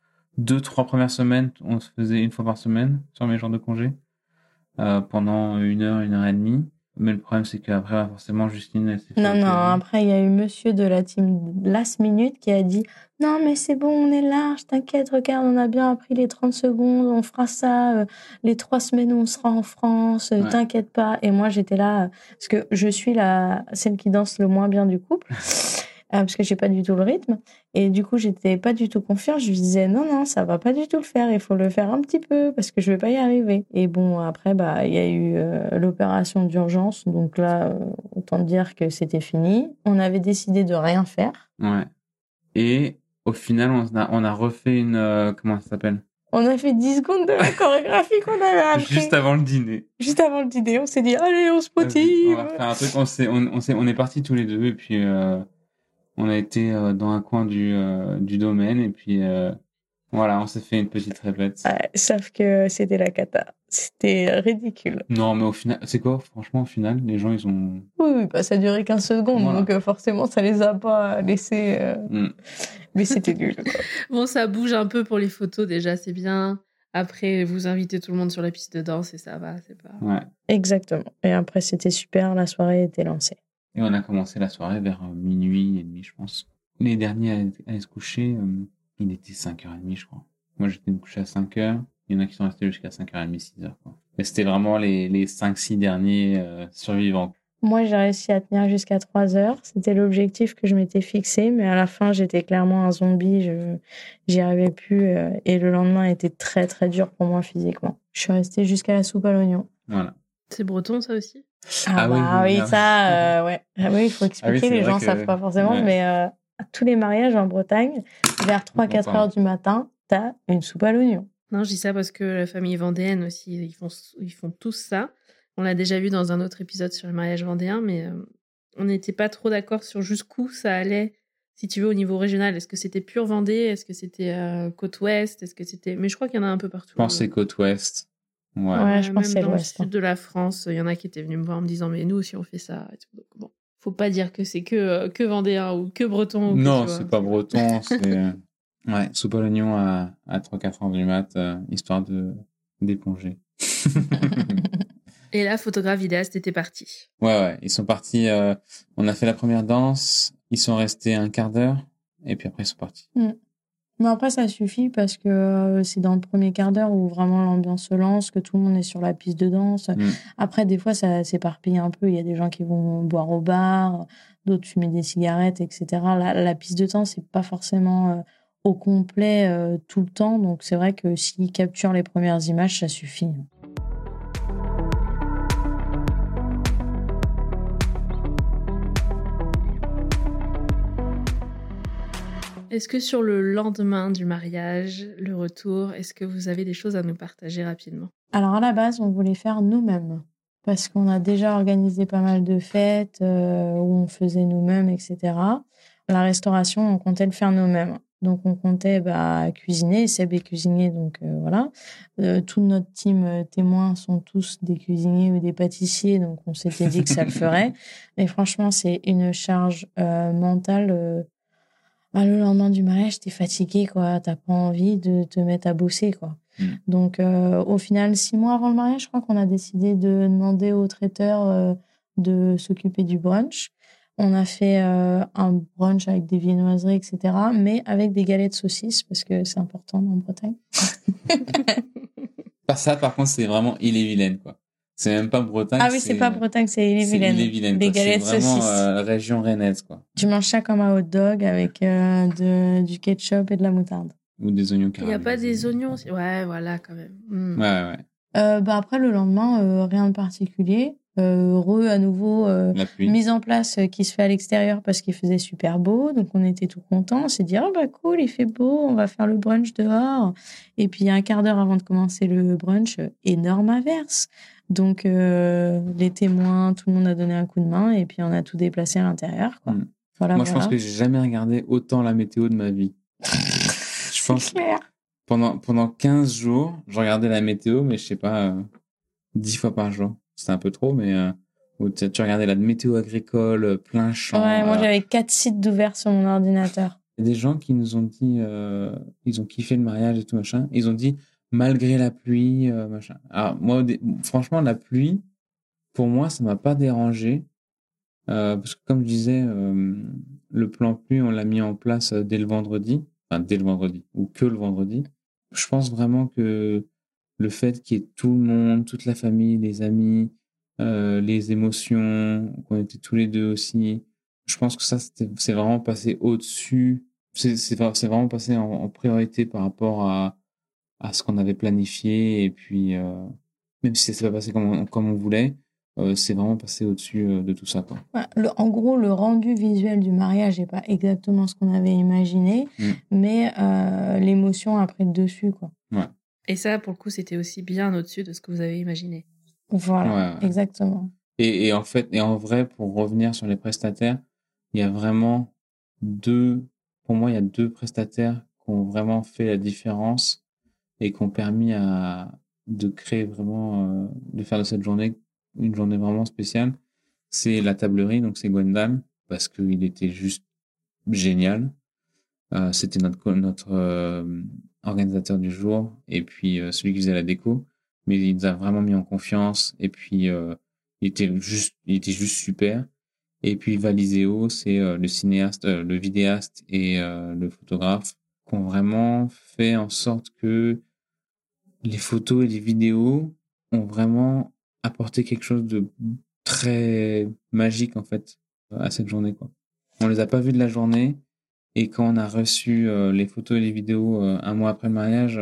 Speaker 3: 2-3 premières semaines, on se faisait une fois par semaine sur mes jours de congé, pendant 1 heure et demie. Mais le problème, c'est qu'après, forcément, Justine, elle s'est fait
Speaker 2: Non,
Speaker 3: opérer.
Speaker 2: après, il y a eu monsieur de la team Last Minute qui a dit « Non, mais c'est bon, on est large, t'inquiète, regarde, on a bien appris les 30 secondes, on fera ça les 3 semaines où on sera en France, t'inquiète pas. » Et moi, j'étais là, parce que je suis celle qui danse le moins bien du couple, parce que j'ai pas du tout le rythme. Et du coup, j'étais pas du tout confiante. Je lui disais, non, ça va pas du tout le faire. Il faut le faire un petit peu parce que je vais pas y arriver. Et bon, après, il y a eu l'opération d'urgence. Donc là, autant dire que c'était fini. On avait décidé de rien faire.
Speaker 3: Ouais. Et au final, on a refait une, comment ça s'appelle?
Speaker 2: On a fait 10 secondes de la chorégraphie qu'on avait appris.
Speaker 3: Juste avant le dîner.
Speaker 2: Juste avant le dîner, on s'est dit, allez, on se motive.
Speaker 3: On va faire un truc. On est partis tous les deux et puis, on a été dans un coin du domaine et puis voilà, on s'est fait une petite répète.
Speaker 2: Ouais, sauf que c'était la cata. C'était ridicule.
Speaker 3: Non, mais au final, c'est quoi? Franchement, au final, les gens, ils ont...
Speaker 2: Oui, ça a duré 15 secondes,
Speaker 3: Voilà.
Speaker 2: donc forcément, ça les a pas laissés... Mais c'était nul, quoi.
Speaker 1: Bon, ça bouge un peu pour les photos, déjà, c'est bien. Après, vous invitez tout le monde sur la piste de danse et ça va, c'est pas...
Speaker 3: Ouais.
Speaker 2: Exactement. Et après, c'était super, la soirée était lancée.
Speaker 3: Et on a commencé la soirée vers minuit et demi, je pense. Les derniers à aller se coucher, il était 5h30, je crois. Moi, j'étais couché à 5h. Il y en a qui sont restés jusqu'à 5h30, 6h, quoi. Mais c'était vraiment les 5-6 derniers survivants.
Speaker 2: Moi, j'ai réussi à tenir jusqu'à 3h. C'était l'objectif que je m'étais fixé, mais à la fin, j'étais clairement un zombie. J'y arrivais plus. Et le lendemain était très, très dur pour moi physiquement. Je suis restée jusqu'à la soupe à l'oignon.
Speaker 3: Voilà.
Speaker 1: C'est breton, ça aussi?
Speaker 2: Oui, ça, ouais. Oui, il faut expliquer, les gens savent pas forcément, mais à tous les mariages en Bretagne, vers 3-4 heures du matin, t'as une soupe à l'oignon.
Speaker 1: Non, je dis ça parce que la famille vendéenne aussi, ils font tous ça. On l'a déjà vu dans un autre épisode sur le mariage vendéen, mais on n'était pas trop d'accord sur jusqu'où ça allait, si tu veux, au niveau régional. Est-ce que c'était pure Vendée? Est-ce que c'était côte ouest? Est-ce que c'était... Mais je crois qu'il y en a un peu partout.
Speaker 3: Je pense que c'est côte ouest.
Speaker 2: Ouais, je pense que c'est
Speaker 1: l'ouest. Dans le
Speaker 2: l'ouest.
Speaker 1: sud de la France, il y en a qui étaient venus me voir en me disant, mais nous aussi on fait ça. Et tout. Donc, bon, faut pas dire que c'est que vendéen ou que breton.
Speaker 3: Non, c'est pas breton, c'est... Ouais, soupe à l'oignon à 3-4 heures du mat, histoire d'éponger.
Speaker 1: Et là, photographe, vidéaste était parti.
Speaker 3: Ouais. Ils sont partis. On a fait la première danse. Ils sont restés un quart d'heure. Et puis après, ils sont partis.
Speaker 2: Mais après, ça suffit parce que c'est dans le premier quart d'heure où vraiment l'ambiance se lance, que tout le monde est sur la piste de danse. Après, des fois, ça s'éparpille un peu. Il y a des gens qui vont boire au bar, d'autres fumer des cigarettes, etc. La piste de danse, c'est pas forcément au complet tout le temps. Donc, c'est vrai que s'ils capturent les premières images, ça suffit.
Speaker 1: Est-ce que sur le lendemain du mariage, le retour, est-ce que vous avez des choses à nous partager rapidement?
Speaker 2: Alors, à la base, on voulait faire nous-mêmes parce qu'on a déjà organisé pas mal de fêtes où on faisait nous-mêmes, etc. La restauration, on comptait le faire nous-mêmes. Donc, on comptait cuisiner. Seb est cuisinier, donc voilà. Toute notre team témoins sont tous des cuisiniers ou des pâtissiers, donc on s'était dit que ça le ferait. Mais franchement, c'est une charge mentale. Le lendemain du mariage, t'es fatigué, quoi. T'as pas envie de te mettre à bosser, quoi. Donc, au final, 6 mois avant le mariage, je crois qu'on a décidé de demander au traiteur de s'occuper du brunch. On a fait un brunch avec des viennoiseries, etc., mais avec des galets de saucisses, parce que c'est important en Bretagne.
Speaker 3: Ça, par contre, c'est vraiment Ille-et-Vilaine, quoi. C'est même pas Bretagne.
Speaker 2: Ah oui, c'est pas Bretagne, c'est Ille-et-Vilaine.
Speaker 3: C'est Ille-et-Vilaine,
Speaker 2: les
Speaker 3: quoi.
Speaker 2: galets de
Speaker 3: C'est vraiment
Speaker 2: saucisses.
Speaker 3: région rennaise, quoi.
Speaker 2: Tu manges ça comme un hot dog avec du ketchup et de la moutarde.
Speaker 3: Ou des oignons
Speaker 1: Il n'y a
Speaker 3: caramélisés.
Speaker 1: pas des oignons aussi? Ouais, voilà, quand même.
Speaker 3: Ouais.
Speaker 2: Après, le lendemain, rien de particulier. À nouveau,
Speaker 3: La pluie.
Speaker 2: mise en place qui se fait à l'extérieur parce qu'il faisait super beau. Donc, on était tout contents. On s'est dit, cool, il fait beau, on va faire le brunch dehors. Et puis, un quart d'heure avant de commencer le brunch, énorme averse. Donc, les témoins, tout le monde a donné un coup de main et puis on a tout déplacé à l'intérieur, quoi.
Speaker 3: Moi, je pense que j'ai jamais regardé autant la météo de ma vie. Je pense
Speaker 2: clair.
Speaker 3: Pendant 15 jours, je regardais la météo, mais je sais pas, 10 fois par jour. C'était un peu trop, mais où tu regardais la météo agricole, plein champ.
Speaker 2: Ouais, moi j'avais 4 sites d'ouverts sur mon ordinateur.
Speaker 3: Il y a des gens qui nous ont dit, ils ont kiffé le mariage et tout machin. Ils ont dit malgré la pluie, machin. Alors moi, franchement, la pluie, pour moi, ça m'a pas dérangé. Parce que comme je disais, le plan pluie, on l'a mis en place dès le vendredi. Enfin, dès le vendredi. Ou que le vendredi. Je pense vraiment que le fait qu'il y ait tout le monde, toute la famille, les amis, les émotions, qu'on était tous les deux aussi, je pense que ça, c'est vraiment passé au-dessus. C'est vraiment passé en priorité par rapport à ce qu'on avait planifié. Et puis, même si ça s'est pas passé comme on voulait, c'est vraiment passé au-dessus de tout ça, quoi.
Speaker 2: En gros, le rendu visuel du mariage n'est pas exactement ce qu'on avait imaginé, mais l'émotion a pris le dessus, quoi.
Speaker 3: Ouais.
Speaker 1: Et ça, pour le coup, c'était aussi bien au-dessus de ce que vous avez imaginé.
Speaker 2: Voilà, ouais. Exactement.
Speaker 3: Et en vrai, pour revenir sur les prestataires, il y a vraiment pour moi, il y a 2 prestataires qui ont vraiment fait la différence et qui ont permis de créer vraiment, de faire de cette journée une journée vraiment spéciale. C'est la tablerie, donc c'est Gwendal, parce qu'il était juste génial. C'était notre organisateur du jour, et puis celui qui faisait la déco, mais il nous a vraiment mis en confiance, et puis il était juste super. Et puis Valiseo, c'est le cinéaste, le vidéaste et le photographe qui ont vraiment fait en sorte que les photos et les vidéos ont vraiment apporté quelque chose de très magique, en fait, à cette journée, quoi. On les a pas vus de la journée, et quand on a reçu les photos et les vidéos un mois après le mariage,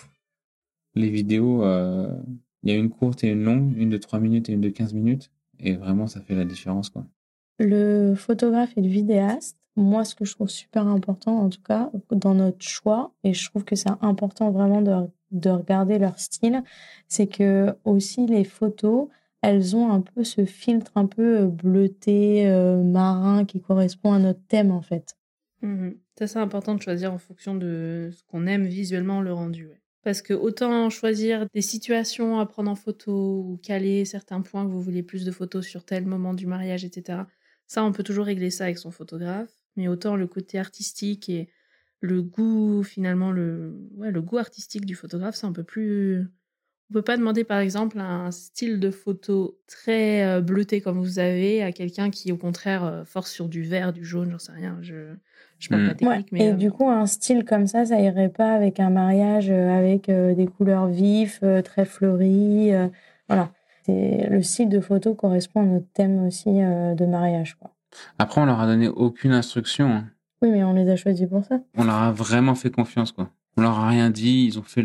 Speaker 3: les vidéos, il y a une courte et une longue, une de 3 minutes et une de 15 minutes, et vraiment ça fait la différence, quoi.
Speaker 2: Le photographe et le vidéaste, moi ce que je trouve super important en tout cas dans notre choix, et je trouve que c'est important vraiment de regarder leur style, c'est que aussi les photos, elles ont un peu ce filtre un peu bleuté, marin qui correspond à notre thème en fait.
Speaker 1: Ça, c'est important de choisir en fonction de ce qu'on aime visuellement le rendu. Ouais. Parce que autant choisir des situations à prendre en photo ou caler certains points que vous voulez plus de photos sur tel moment du mariage, etc. Ça, on peut toujours régler ça avec son photographe. Mais autant le côté artistique et le goût, finalement, le goût artistique du photographe, c'est un peu plus On peut pas demander par exemple un style de photo très bleuté comme vous avez à quelqu'un qui au contraire force sur du vert, du jaune, j'en sais rien. Je parle pas
Speaker 2: Ouais.
Speaker 1: technique, mais
Speaker 2: Et du coup, un style comme ça irait pas avec un mariage avec des couleurs vives, très fleuries. Voilà. Le style de photo correspond à notre thème aussi de mariage, quoi.
Speaker 3: Après, on leur a donné aucune instruction, hein.
Speaker 2: Oui, mais on les a choisis pour ça.
Speaker 3: On leur a vraiment fait confiance, quoi. On leur a rien dit, ils ont fait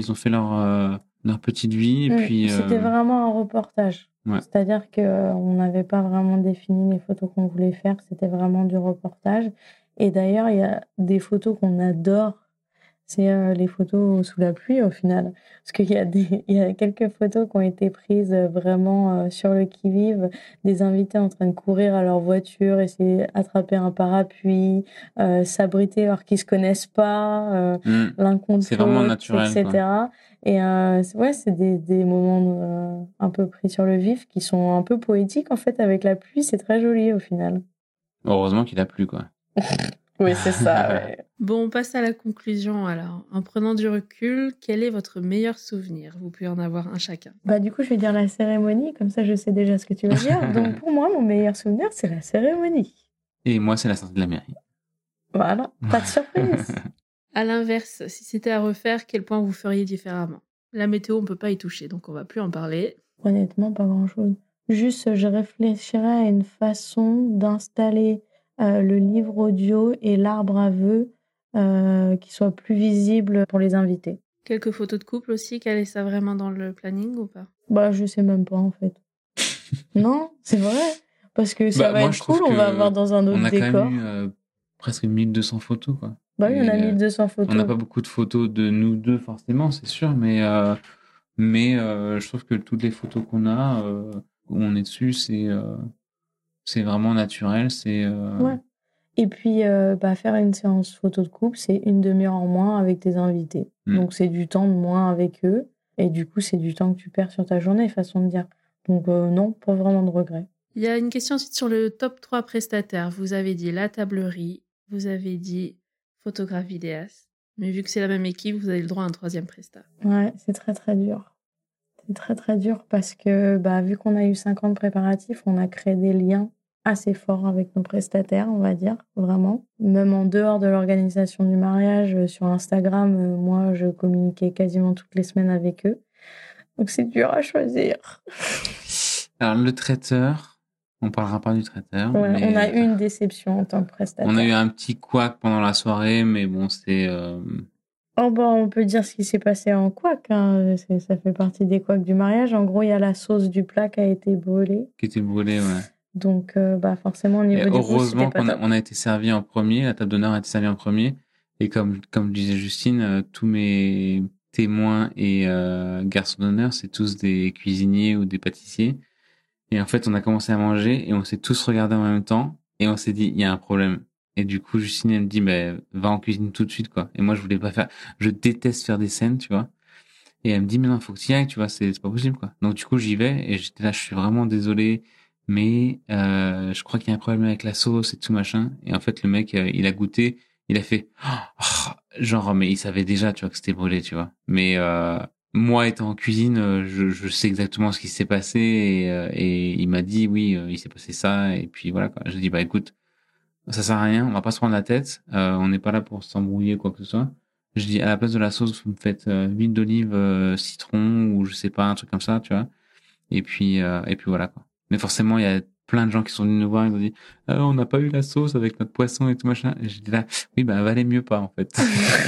Speaker 3: leur petite vie, et puis...
Speaker 2: C'était vraiment un reportage.
Speaker 3: Ouais.
Speaker 2: C'est-à-dire qu'on n'avait pas vraiment défini les photos qu'on voulait faire, c'était vraiment du reportage. Et d'ailleurs, il y a des photos qu'on adore, c'est les photos sous la pluie au final. Parce il y a quelques photos qui ont été prises vraiment sur le qui-vive, des invités en train de courir à leur voiture, essayer d'attraper un parapluie, s'abriter alors qu'ils se connaissent pas, l'un contre
Speaker 3: C'est vraiment
Speaker 2: l'autre,
Speaker 3: naturel,
Speaker 2: etc.
Speaker 3: quoi.
Speaker 2: Et c'est des moments un peu pris sur le vif qui sont un peu poétiques en fait avec la pluie, c'est très joli au final.
Speaker 3: Heureusement qu'il a plu, quoi.
Speaker 2: Oui, c'est ça, ouais.
Speaker 1: Bon, on passe à la conclusion alors. En prenant du recul, quel est votre meilleur souvenir? Vous pouvez en avoir un chacun.
Speaker 2: Bah du coup, je vais dire la cérémonie, comme ça je sais déjà ce que tu vas dire. Donc pour moi, mon meilleur souvenir, c'est la cérémonie.
Speaker 3: Et moi, c'est la sortie de la mairie.
Speaker 2: Voilà, pas de surprise.
Speaker 1: À l'inverse, si c'était à refaire, quel point vous feriez différemment? La météo, on peut pas y toucher, donc on va plus en parler.
Speaker 2: Honnêtement, pas grand-chose. Juste, je réfléchirais à une façon d'installer le livre audio et l'arbre à vœux qui soit plus visible pour les invités.
Speaker 1: Quelques photos de couple aussi, quel est ça vraiment dans le planning ou pas?
Speaker 2: Bah, je sais même pas en fait. Non, c'est vrai. Parce que ça va
Speaker 3: moi,
Speaker 2: être
Speaker 3: je trouve
Speaker 2: cool, on va
Speaker 3: que
Speaker 2: avoir dans un autre
Speaker 3: on a quand
Speaker 2: décor.
Speaker 3: même eu presque 1200 photos, quoi.
Speaker 2: Bah oui, on a
Speaker 3: Et,
Speaker 2: 1200 photos.
Speaker 3: On n'a pas beaucoup de photos de nous deux, forcément, c'est sûr, mais je trouve que toutes les photos qu'on a, où on est dessus, c'est vraiment naturel,
Speaker 2: Ouais. Et puis, faire une séance photo de couple, c'est une demi-heure en moins avec tes invités. Donc, c'est du temps de moins avec eux. Et du coup, c'est du temps que tu perds sur ta journée, façon de dire. Donc, non, pas vraiment de regret.
Speaker 1: Il y a une question ensuite sur le top 3 prestataires. Vous avez dit la tablerie, vous avez dit photographe vidéaste. Mais vu que c'est la même équipe, vous avez le droit à un troisième prestat.
Speaker 2: Ouais, c'est très, très dur. C'est très, très dur parce que, vu qu'on a eu 5 ans de préparatifs, on a créé des liens assez forts avec nos prestataires, on va dire, vraiment. Même en dehors de l'organisation du mariage, sur Instagram, moi, je communiquais quasiment toutes les semaines avec eux. Donc, c'est dur à choisir.
Speaker 3: Alors, le traiteur, on parlera pas du traiteur.
Speaker 2: Ouais,
Speaker 3: mais
Speaker 2: on a eu une déception en tant que prestataire.
Speaker 3: on a eu un petit couac pendant la soirée, mais bon, c'est...
Speaker 2: on peut dire ce qui s'est passé en couac, hein. Ça fait partie des couacs du mariage. En gros, il y a la sauce du plat qui a été brûlée.
Speaker 3: Qui était brûlée, ouais.
Speaker 2: Donc, forcément, au niveau du goût,
Speaker 3: heureusement
Speaker 2: c'était pas top.
Speaker 3: on a été servi en premier, la table d'honneur a été servie en premier. Et comme disait Justine, tous mes témoins et garçons d'honneur, c'est tous des cuisiniers ou des pâtissiers. Et en fait, on a commencé à manger et on s'est tous regardés en même temps et on s'est dit, il y a un problème. Et du coup, Justine, elle me dit, va en cuisine tout de suite, quoi. Et moi, je déteste faire des scènes, tu vois. Et elle me dit, mais non, faut que tu y ailles, tu vois, c'est pas possible, quoi. Donc, du coup, j'y vais et j'étais là, je suis vraiment désolé, mais je crois qu'il y a un problème avec la sauce et tout machin. Et en fait, le mec, il a goûté, il a fait, genre, mais il savait déjà, tu vois, que c'était brûlé, tu vois. Mais moi, étant en cuisine, je sais exactement ce qui s'est passé et il m'a dit, oui, il s'est passé ça. Et puis voilà, quoi. Je dis, écoute, ça sert à rien, on va pas se prendre la tête, on n'est pas là pour s'embrouiller quoi que ce soit. Je dis à la place de la sauce, vous me faites huile d'olive, citron ou je sais pas un truc comme ça, tu vois. Et puis voilà quoi. Mais forcément il y a plein de gens qui sont venus nous voir et nous ont dit on n'a pas eu la sauce avec notre poisson et tout machin. Et je dis là oui valait mieux pas en fait.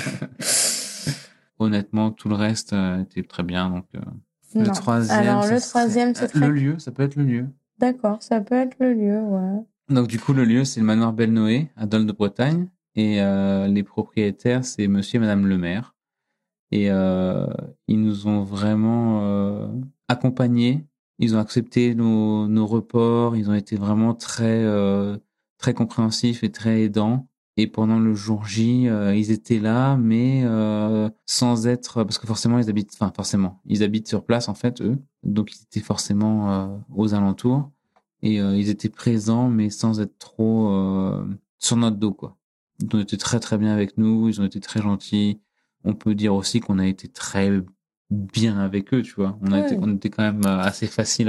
Speaker 3: Honnêtement tout le reste était très bien donc.
Speaker 2: Non.
Speaker 3: Le troisième.
Speaker 2: Alors le troisième c'est très...
Speaker 3: Le lieu, ça peut être le lieu.
Speaker 2: D'accord, ça peut être le lieu, ouais.
Speaker 3: Donc du coup le lieu c'est le manoir Belle-Noé à Dole de Bretagne et les propriétaires c'est monsieur et madame le maire et ils nous ont vraiment accompagnés, ils ont accepté nos reports, ils ont été vraiment très très compréhensifs et très aidants et pendant le jour J ils étaient là mais sans être parce que forcément ils habitent sur place en fait eux donc ils étaient forcément aux alentours. Et ils étaient présents, mais sans être trop sur notre dos, quoi. Ils ont été très très bien avec nous, ils ont été très gentils. On peut dire aussi qu'on a été très bien avec eux, tu vois. On était quand même assez facile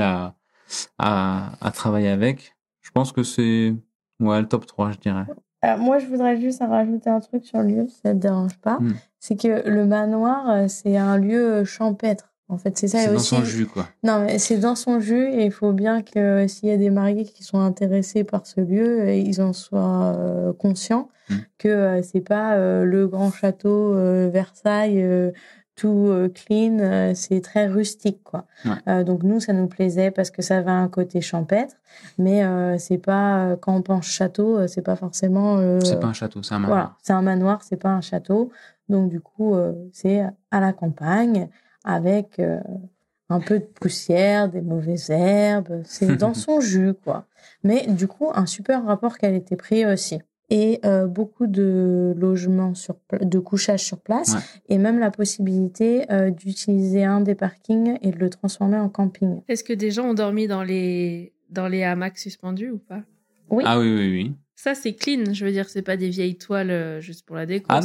Speaker 3: à travailler avec. Je pense que c'est, le top 3, je dirais.
Speaker 2: Moi, je voudrais juste rajouter un truc sur le lieu, si ça te dérange pas. C'est que le manoir, c'est un lieu champêtre. En fait, c'est ça.
Speaker 3: C'est
Speaker 2: et
Speaker 3: dans
Speaker 2: aussi...
Speaker 3: son jus, quoi.
Speaker 2: Non, mais c'est dans son jus et il faut bien que s'il y a des mariés qui sont intéressés par ce lieu, ils en soient conscients que c'est pas le grand château Versailles tout clean, c'est très rustique, quoi.
Speaker 3: Ouais.
Speaker 2: Donc nous, ça nous plaisait parce que ça avait un côté champêtre, mais c'est pas quand on pense château, c'est pas forcément.
Speaker 3: C'est pas un château, c'est un manoir.
Speaker 2: Voilà, c'est un manoir, c'est pas un château. Donc du coup, c'est à la campagne avec un peu de poussière, des mauvaises herbes. C'est dans son jus, quoi. Mais du coup, un super rapport qualité-prix aussi. Et beaucoup de logements de couchage sur place, et même la possibilité d'utiliser un des parkings et de le transformer en camping.
Speaker 1: Est-ce que des gens ont dormi dans les hamacs suspendus ou pas?
Speaker 2: Oui.
Speaker 3: Ah oui.
Speaker 1: Ça, c'est clean. Je veux dire, c'est pas des vieilles toiles juste pour la déco.
Speaker 3: Ah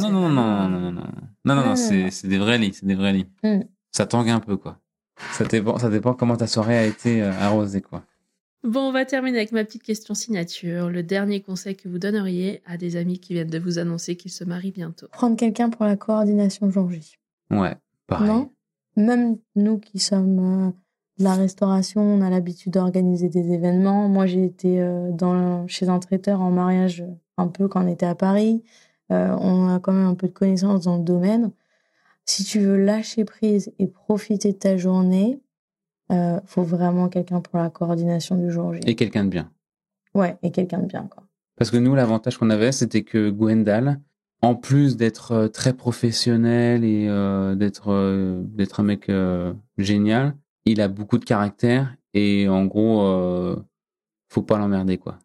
Speaker 3: non, c'est des vrais lits, Ça tangue un peu, quoi. Ça dépend comment ta soirée a été arrosée, quoi.
Speaker 1: Bon, on va terminer avec ma petite question signature. Le dernier conseil que vous donneriez à des amis qui viennent de vous annoncer qu'ils se marient bientôt?
Speaker 2: Prendre quelqu'un pour la coordination jour J.
Speaker 3: Ouais, pareil.
Speaker 2: Non, même nous qui sommes de la restauration, on a l'habitude d'organiser des événements. Moi, j'ai été chez un traiteur en mariage un peu quand on était à Paris. On a quand même un peu de connaissances dans le domaine. Si tu veux lâcher prise et profiter de ta journée, faut vraiment quelqu'un pour la coordination du jour J.
Speaker 3: Et quelqu'un de bien.
Speaker 2: Ouais, et quelqu'un de bien, quoi.
Speaker 3: Parce que nous, l'avantage qu'on avait, c'était que Gwendal, en plus d'être très professionnel et d'être un mec génial, il a beaucoup de caractère et en gros, faut pas l'emmerder, quoi.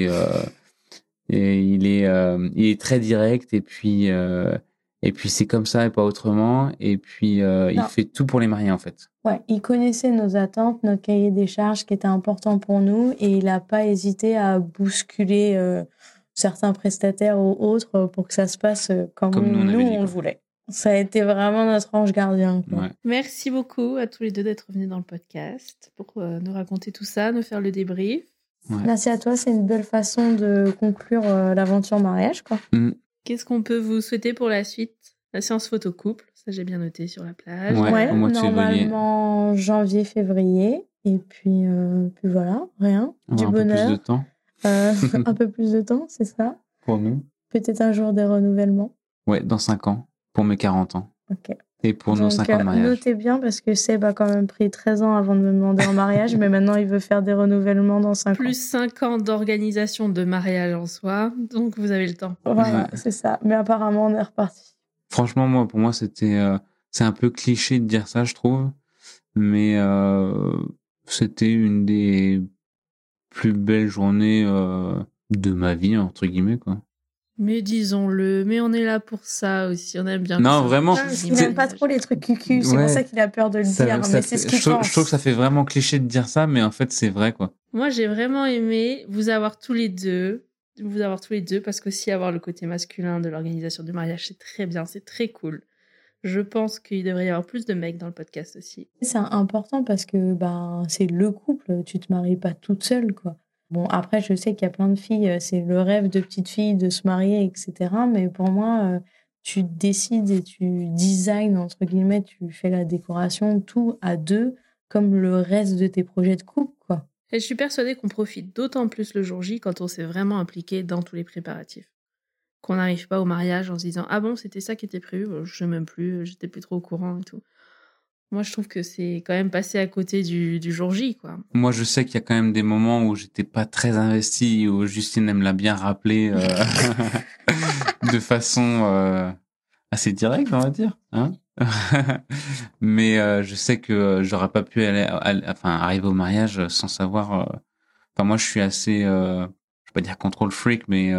Speaker 3: Et il est très direct et puis c'est comme ça et pas autrement. Et puis il fait tout pour les mariés, en fait.
Speaker 2: Ouais, il connaissait nos attentes, notre cahier des charges qui était important pour nous et il n'a pas hésité à bousculer certains prestataires ou autres pour que ça se passe comme nous on le voulait. Ça a été vraiment notre ange gardien, quoi.
Speaker 3: Ouais.
Speaker 1: Merci beaucoup à tous les deux d'être venus dans le podcast pour nous raconter tout ça, nous faire le débrief.
Speaker 3: Ouais.
Speaker 2: Merci à toi, c'est une belle façon de conclure l'aventure mariage, quoi.
Speaker 1: Qu'est-ce qu'on peut vous souhaiter pour la suite? La séance photo couple, ça j'ai bien noté sur la plage.
Speaker 3: Ouais, au mois de
Speaker 2: normalement janvier-février. Et puis voilà, rien. Du bonheur.
Speaker 3: Un peu plus de temps.
Speaker 2: Un peu plus de temps, c'est ça.
Speaker 3: Pour nous.
Speaker 2: Peut-être un jour des renouvellements.
Speaker 3: Ouais, dans 5 ans, pour mes 40 ans.
Speaker 2: Ok.
Speaker 3: Et pour nos 5 ans de mariage.
Speaker 2: Notez bien parce que Seb a quand même pris 13 ans avant de me demander en mariage, mais maintenant il veut faire des renouvellements dans 5 ans.
Speaker 1: Plus 5 ans d'organisation de mariage en soi, donc vous avez le temps.
Speaker 2: Voilà, c'est ça. Mais apparemment, on est reparti.
Speaker 3: Franchement, pour moi, c'est un peu cliché de dire ça, je trouve. Mais c'était une des plus belles journées de ma vie, entre guillemets, quoi.
Speaker 1: Mais disons-le, mais on est là pour ça aussi, on aime bien.
Speaker 3: Non, vraiment.
Speaker 2: Il n'aime pas trop les trucs cucu, c'est pour ça qu'il a peur de le dire, mais c'est ce qu'il pense.
Speaker 3: Je trouve que ça fait vraiment cliché de dire ça, mais en fait, c'est vrai, quoi.
Speaker 1: Moi, j'ai vraiment aimé vous avoir tous les deux, parce qu'aussi avoir le côté masculin de l'organisation du mariage, c'est très bien, c'est très cool. Je pense qu'il devrait y avoir plus de mecs dans le podcast aussi.
Speaker 2: C'est important parce que c'est le couple, tu te maries pas toute seule, quoi. Bon, après, je sais qu'il y a plein de filles, c'est le rêve de petite fille de se marier, etc. Mais pour moi, tu décides et tu designs, entre guillemets, tu fais la décoration, tout à deux, comme le reste de tes projets de couple, quoi.
Speaker 1: Et je suis persuadée qu'on profite d'autant plus le jour J quand on s'est vraiment impliqué dans tous les préparatifs. Qu'on n'arrive pas au mariage en se disant « Ah bon, c'était ça qui était prévu, je sais même plus, j'étais plus trop au courant et tout ». Moi, je trouve que c'est quand même passé à côté du jour J, quoi.
Speaker 3: Moi, je sais qu'il y a quand même des moments où j'étais pas très investi, où Justine me l'a bien rappelé de façon assez directe, on va dire. Hein. Mais je sais que j'aurais pas pu arriver au mariage sans savoir. Enfin, moi, je suis assez, je vais pas dire control freak, mais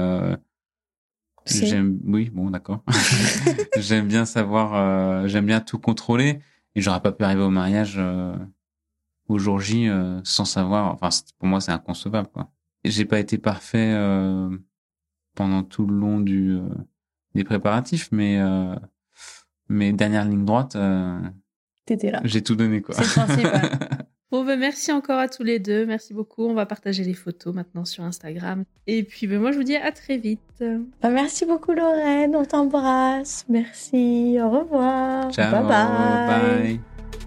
Speaker 3: oui, bon, d'accord. J'aime bien savoir, j'aime bien tout contrôler. Et j'aurais pas pu arriver au mariage au jour J sans savoir. Enfin, pour moi, c'est inconcevable, quoi. Et j'ai pas été parfait pendant tout le long des préparatifs, mais dernière ligne droite.
Speaker 2: t'étais là.
Speaker 3: J'ai tout donné, quoi.
Speaker 2: C'est le principal.
Speaker 1: Bon, merci encore à tous les deux. Merci beaucoup. On va partager les photos maintenant sur Instagram. Et puis, moi, je vous dis à très vite.
Speaker 2: Merci beaucoup, Lorraine. On t'embrasse. Merci. Au revoir.
Speaker 3: Ciao.
Speaker 2: Bye bye.
Speaker 3: Bye.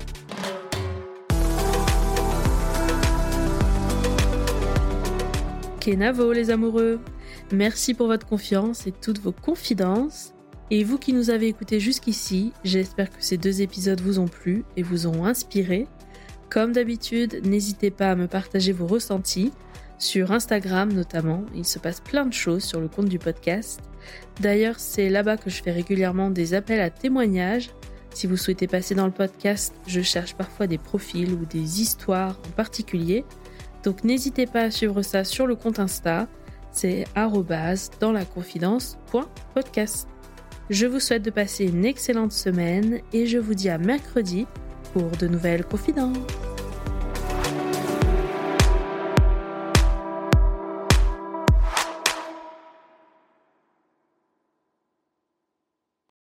Speaker 1: Kenavo, les amoureux. Merci pour votre confiance et toutes vos confidences. Et vous qui nous avez écoutés jusqu'ici, j'espère que ces 2 épisodes vous ont plu et vous ont inspiré. Comme d'habitude, n'hésitez pas à me partager vos ressentis, sur Instagram notamment. Il se passe plein de choses sur le compte du podcast. D'ailleurs, c'est là-bas que je fais régulièrement des appels à témoignages. Si vous souhaitez passer dans le podcast, je cherche parfois des profils ou des histoires en particulier. Donc n'hésitez pas à suivre ça sur le compte Insta. C'est @danslaconfidence.podcast. Je vous souhaite de passer une excellente semaine et je vous dis à mercredi pour de nouvelles confidences.